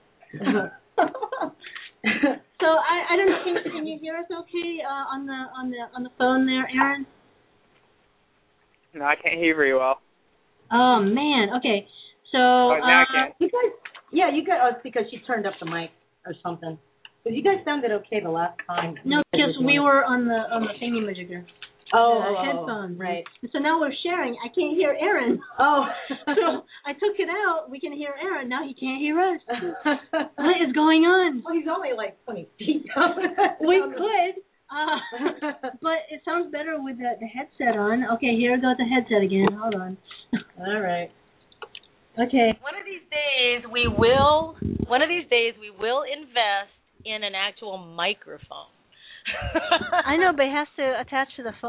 So I don't know. Can you hear us okay on the phone there, Aaron? No, I can't hear you very well. Oh man. Okay. So now I can. You guys, you guys. Oh, it's because she turned up the mic or something. But you guys sounded okay the last time. No, because we were on the thingamajigger. Headphones. Right. So now we're sharing. I can't hear Aaron. Oh. So I took it out. We can hear Aaron. Now he can't hear us. What is going on? Well, he's only like 20 feet down. We could. But it sounds better with the headset on. Okay, here goes the headset again. Hold on. All right. Okay. One of these days we will invest in an actual microphone. I know, but it has to attach to the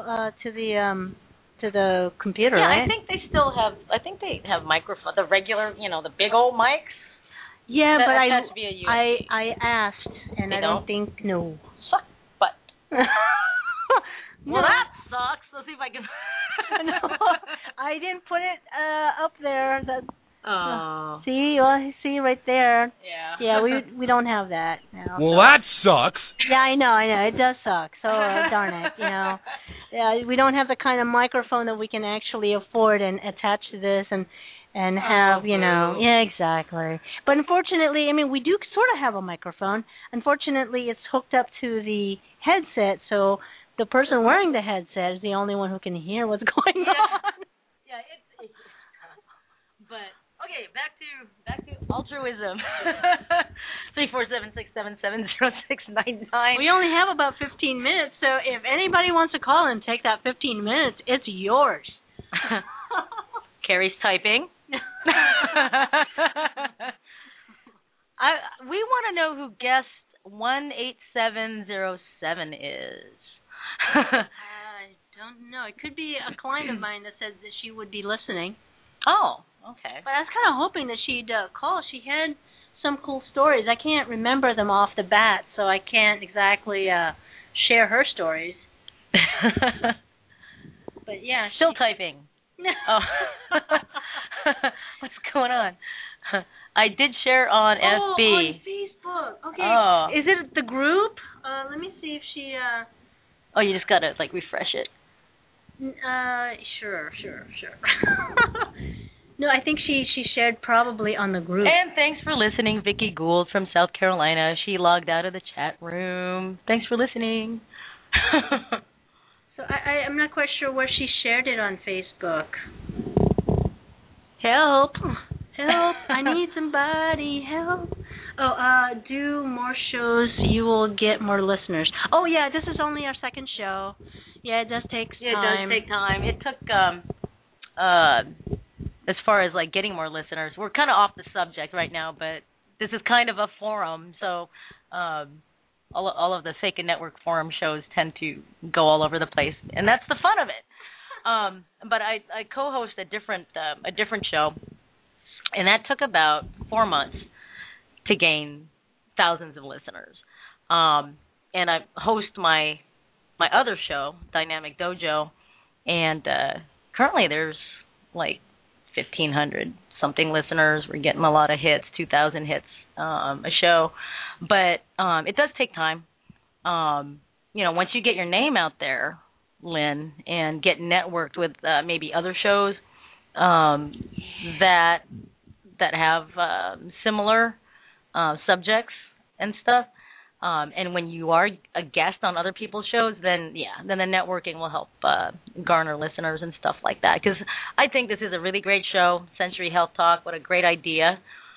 computer, yeah, right? I think they have microphone, the regular, the big old mics. Yeah, but has to be a USB. I asked, and they I don't think no. Suck butt. No. Well, that sucks. Let's see if I can. No, I didn't put it up there. See right there. Yeah. Yeah, we don't have that now. Well, that sucks. Yeah, I know. It does suck. So darn it, Yeah, we don't have the kind of microphone that we can actually afford and attach to this and have, Yeah, exactly. But unfortunately, we do sort of have a microphone. Unfortunately, it's hooked up to the headset, so the person wearing the headset is the only one who can hear what's going on. Yeah, it's but okay, back to altruism. 347-677-0699. We only have about 15 minutes, so if anybody wants to call and take that 15 minutes, it's yours. Carrie's typing. We want to know who guest 18707 is. I don't know. It could be a client of mine that says that she would be listening. Oh, okay. But I was kind of hoping that she'd call. She had some cool stories. I can't remember them off the bat, so I can't exactly share her stories. But yeah, still typing. Oh. What's going on? I did share on FB. On Facebook. Okay. Oh. Is it the group? Let me see if she. Oh, you just gotta refresh it. Sure. No, I think she shared probably on the group. And thanks for listening, Vicky Gould from South Carolina. She logged out of the chat room. Thanks for listening. So I'm not quite sure where she shared it on Facebook. Help! I need somebody. Help! Do more shows. You will get more listeners. Oh, yeah, this is only our second show. Yeah, it does take time. It does take time. It took, as far as, like, getting more listeners, we're kind of off the subject right now, but this is kind of a forum, so all of the Fake and Network forum shows tend to go all over the place, and that's the fun of it. But I co-host a different show, and that took about 4 months to gain thousands of listeners. And I host my other show, Dynamic Dojo, and currently there's like 1,500 something listeners. We're getting a lot of hits, 2,000 hits a show, but it does take time. Once you get your name out there, Lynn, and get networked with maybe other shows that have similar subjects and stuff, and when you are a guest on other people's shows, then the networking will help garner listeners and stuff like that. Because I think this is a really great show, Century Health Talk. What a great idea,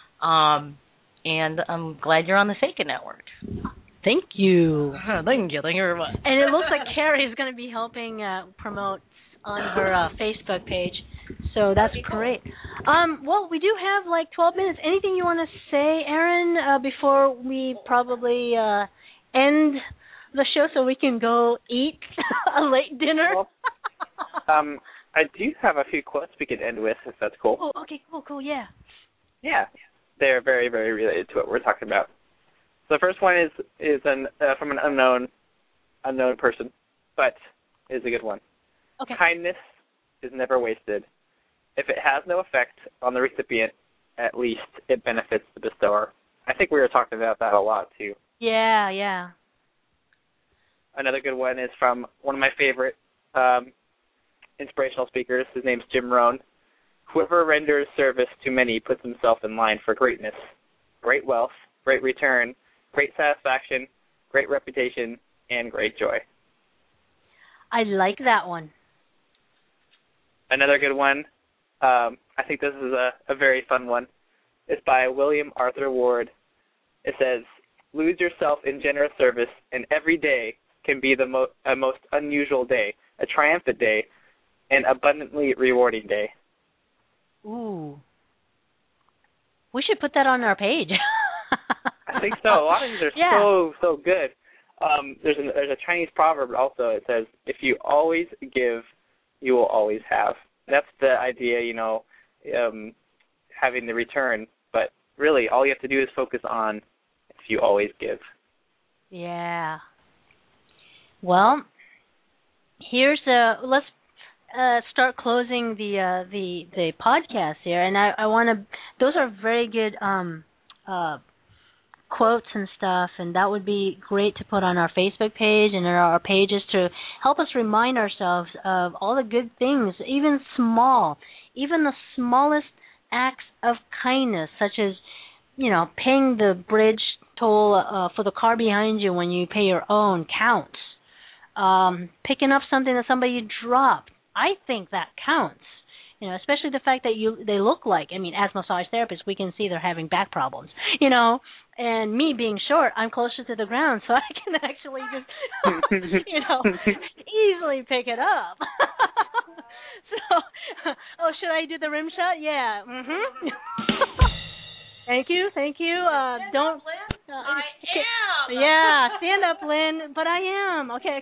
and I'm glad you're on the Fake Network. Thank you. Thank you very much. And it looks like Carrie is going to be helping promote on her Facebook page. So that's great. Well, we do have like 12 minutes. Anything you want to say, Aaron, before we probably end the show so we can go eat a late dinner? Well, I do have a few quotes we could end with, if that's cool. Oh, okay, cool, yeah. Yeah, they're very, very related to what we're talking about. So the first one is from an unknown person, but is a good one. Okay. Kindness is never wasted. If it has no effect on the recipient, at least it benefits the bestower. I think we were talking about that a lot, too. Yeah. Another good one is from one of my favorite inspirational speakers. His name's Jim Rohn. Whoever renders service to many puts himself in line for greatness. Great wealth, great return, great satisfaction, great reputation, and great joy. I like that one. Another good one, I think this is a very fun one. It's by William Arthur Ward. It says, lose yourself in generous service, and every day can be a most unusual day, a triumphant day, an abundantly rewarding day. Ooh. We should put that on our page. I think so. A lot of these are so good. There's a Chinese proverb also. It says, if you always give, you will always have. That's the idea, having the return. But really, all you have to do is focus on if you always give. Yeah. Well, let's start closing the podcast here, and I want to. Those are very good quotes and stuff, and that would be great to put on our Facebook page and our pages to help us remind ourselves of all the good things, even the smallest acts of kindness, such as, paying the bridge toll for the car behind you when you pay your own counts. Picking up something that somebody dropped, I think that counts. Especially the fact that they look like, as massage therapists, we can see they're having back problems, and me being short, I'm closer to the ground, so I can actually just, easily pick it up. So, should I do the rim shot? Yeah. Mm-hmm. Thank you. Don't. I am. Yeah, stand up, Lynn. But I am. Okay.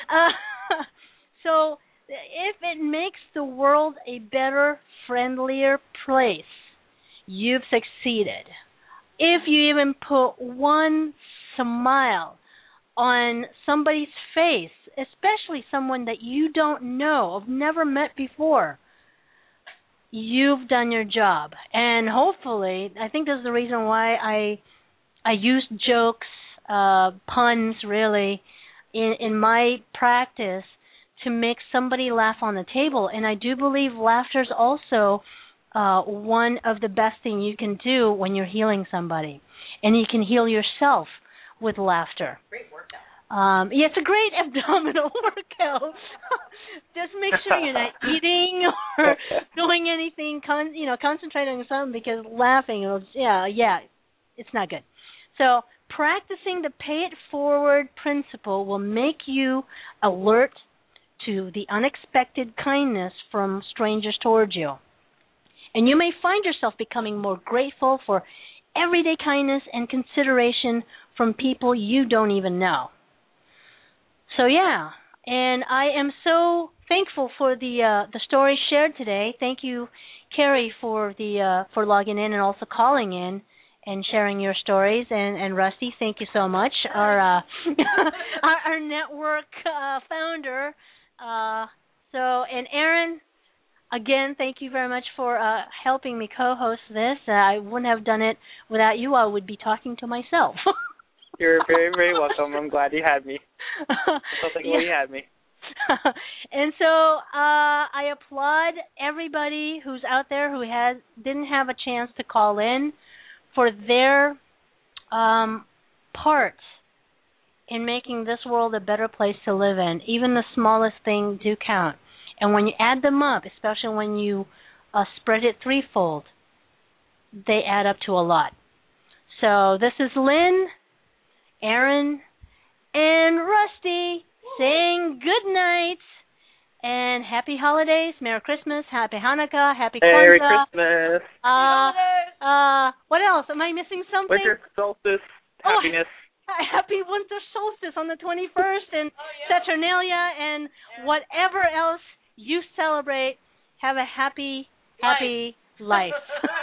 So, if it makes the world a better, friendlier place, you've succeeded. If you even put one smile on somebody's face, especially someone that you don't know, have never met before, you've done your job. And hopefully, I think this is the reason why I use jokes, puns, really, in my practice, to make somebody laugh on the table. And I do believe laughter is also one of the best things you can do when you're healing somebody. And you can heal yourself with laughter. Great workout. Yeah, it's a great abdominal workout. Just make sure you're not eating or doing anything, concentrating on something, because laughing, it's not good. So practicing the pay it forward principle will make you alert to the unexpected kindness from strangers towards you. And you may find yourself becoming more grateful for everyday kindness and consideration from people you don't even know. So yeah, and I am so thankful for the story shared today. Thank you, Carrie, for logging in and also calling in and sharing your stories. And Rusty, thank you so much, our network founder. And Aaron, again, thank you very much for helping me co-host this. I wouldn't have done it without you. I would be talking to myself. You're very, very welcome. I'm glad you had me. You had me. And so I applaud everybody who's out there who didn't have a chance to call in for their part in making this world a better place to live in. Even the smallest thing do count. And when you add them up, especially when you spread it threefold, they add up to a lot. So this is Lynn, Aaron, and Rusty saying good night and happy holidays, Merry Christmas, Happy Hanukkah, Happy Kwanzaa. Merry Christmas. What else? Am I missing something? Winter solstice, happiness. Happy winter solstice on the 21st, and Saturnalia, and whatever else you celebrate. Have a happy life.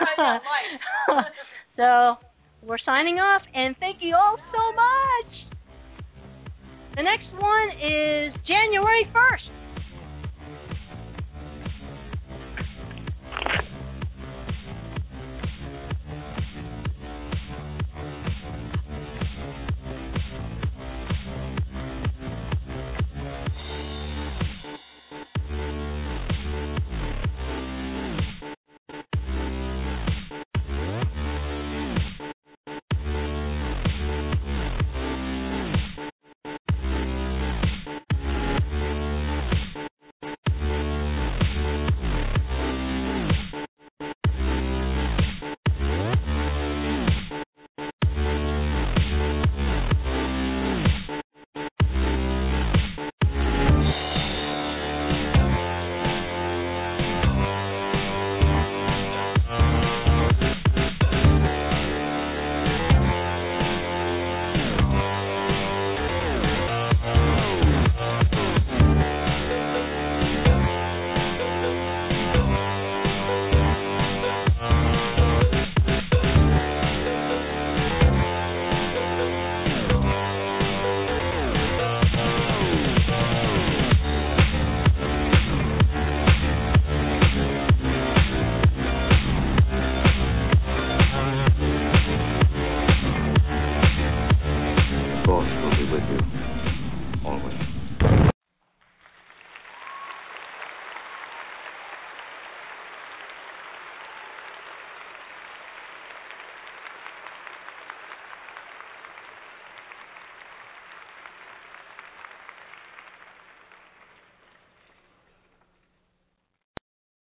So we're signing off, and thank you all so much. The next one is January 1st.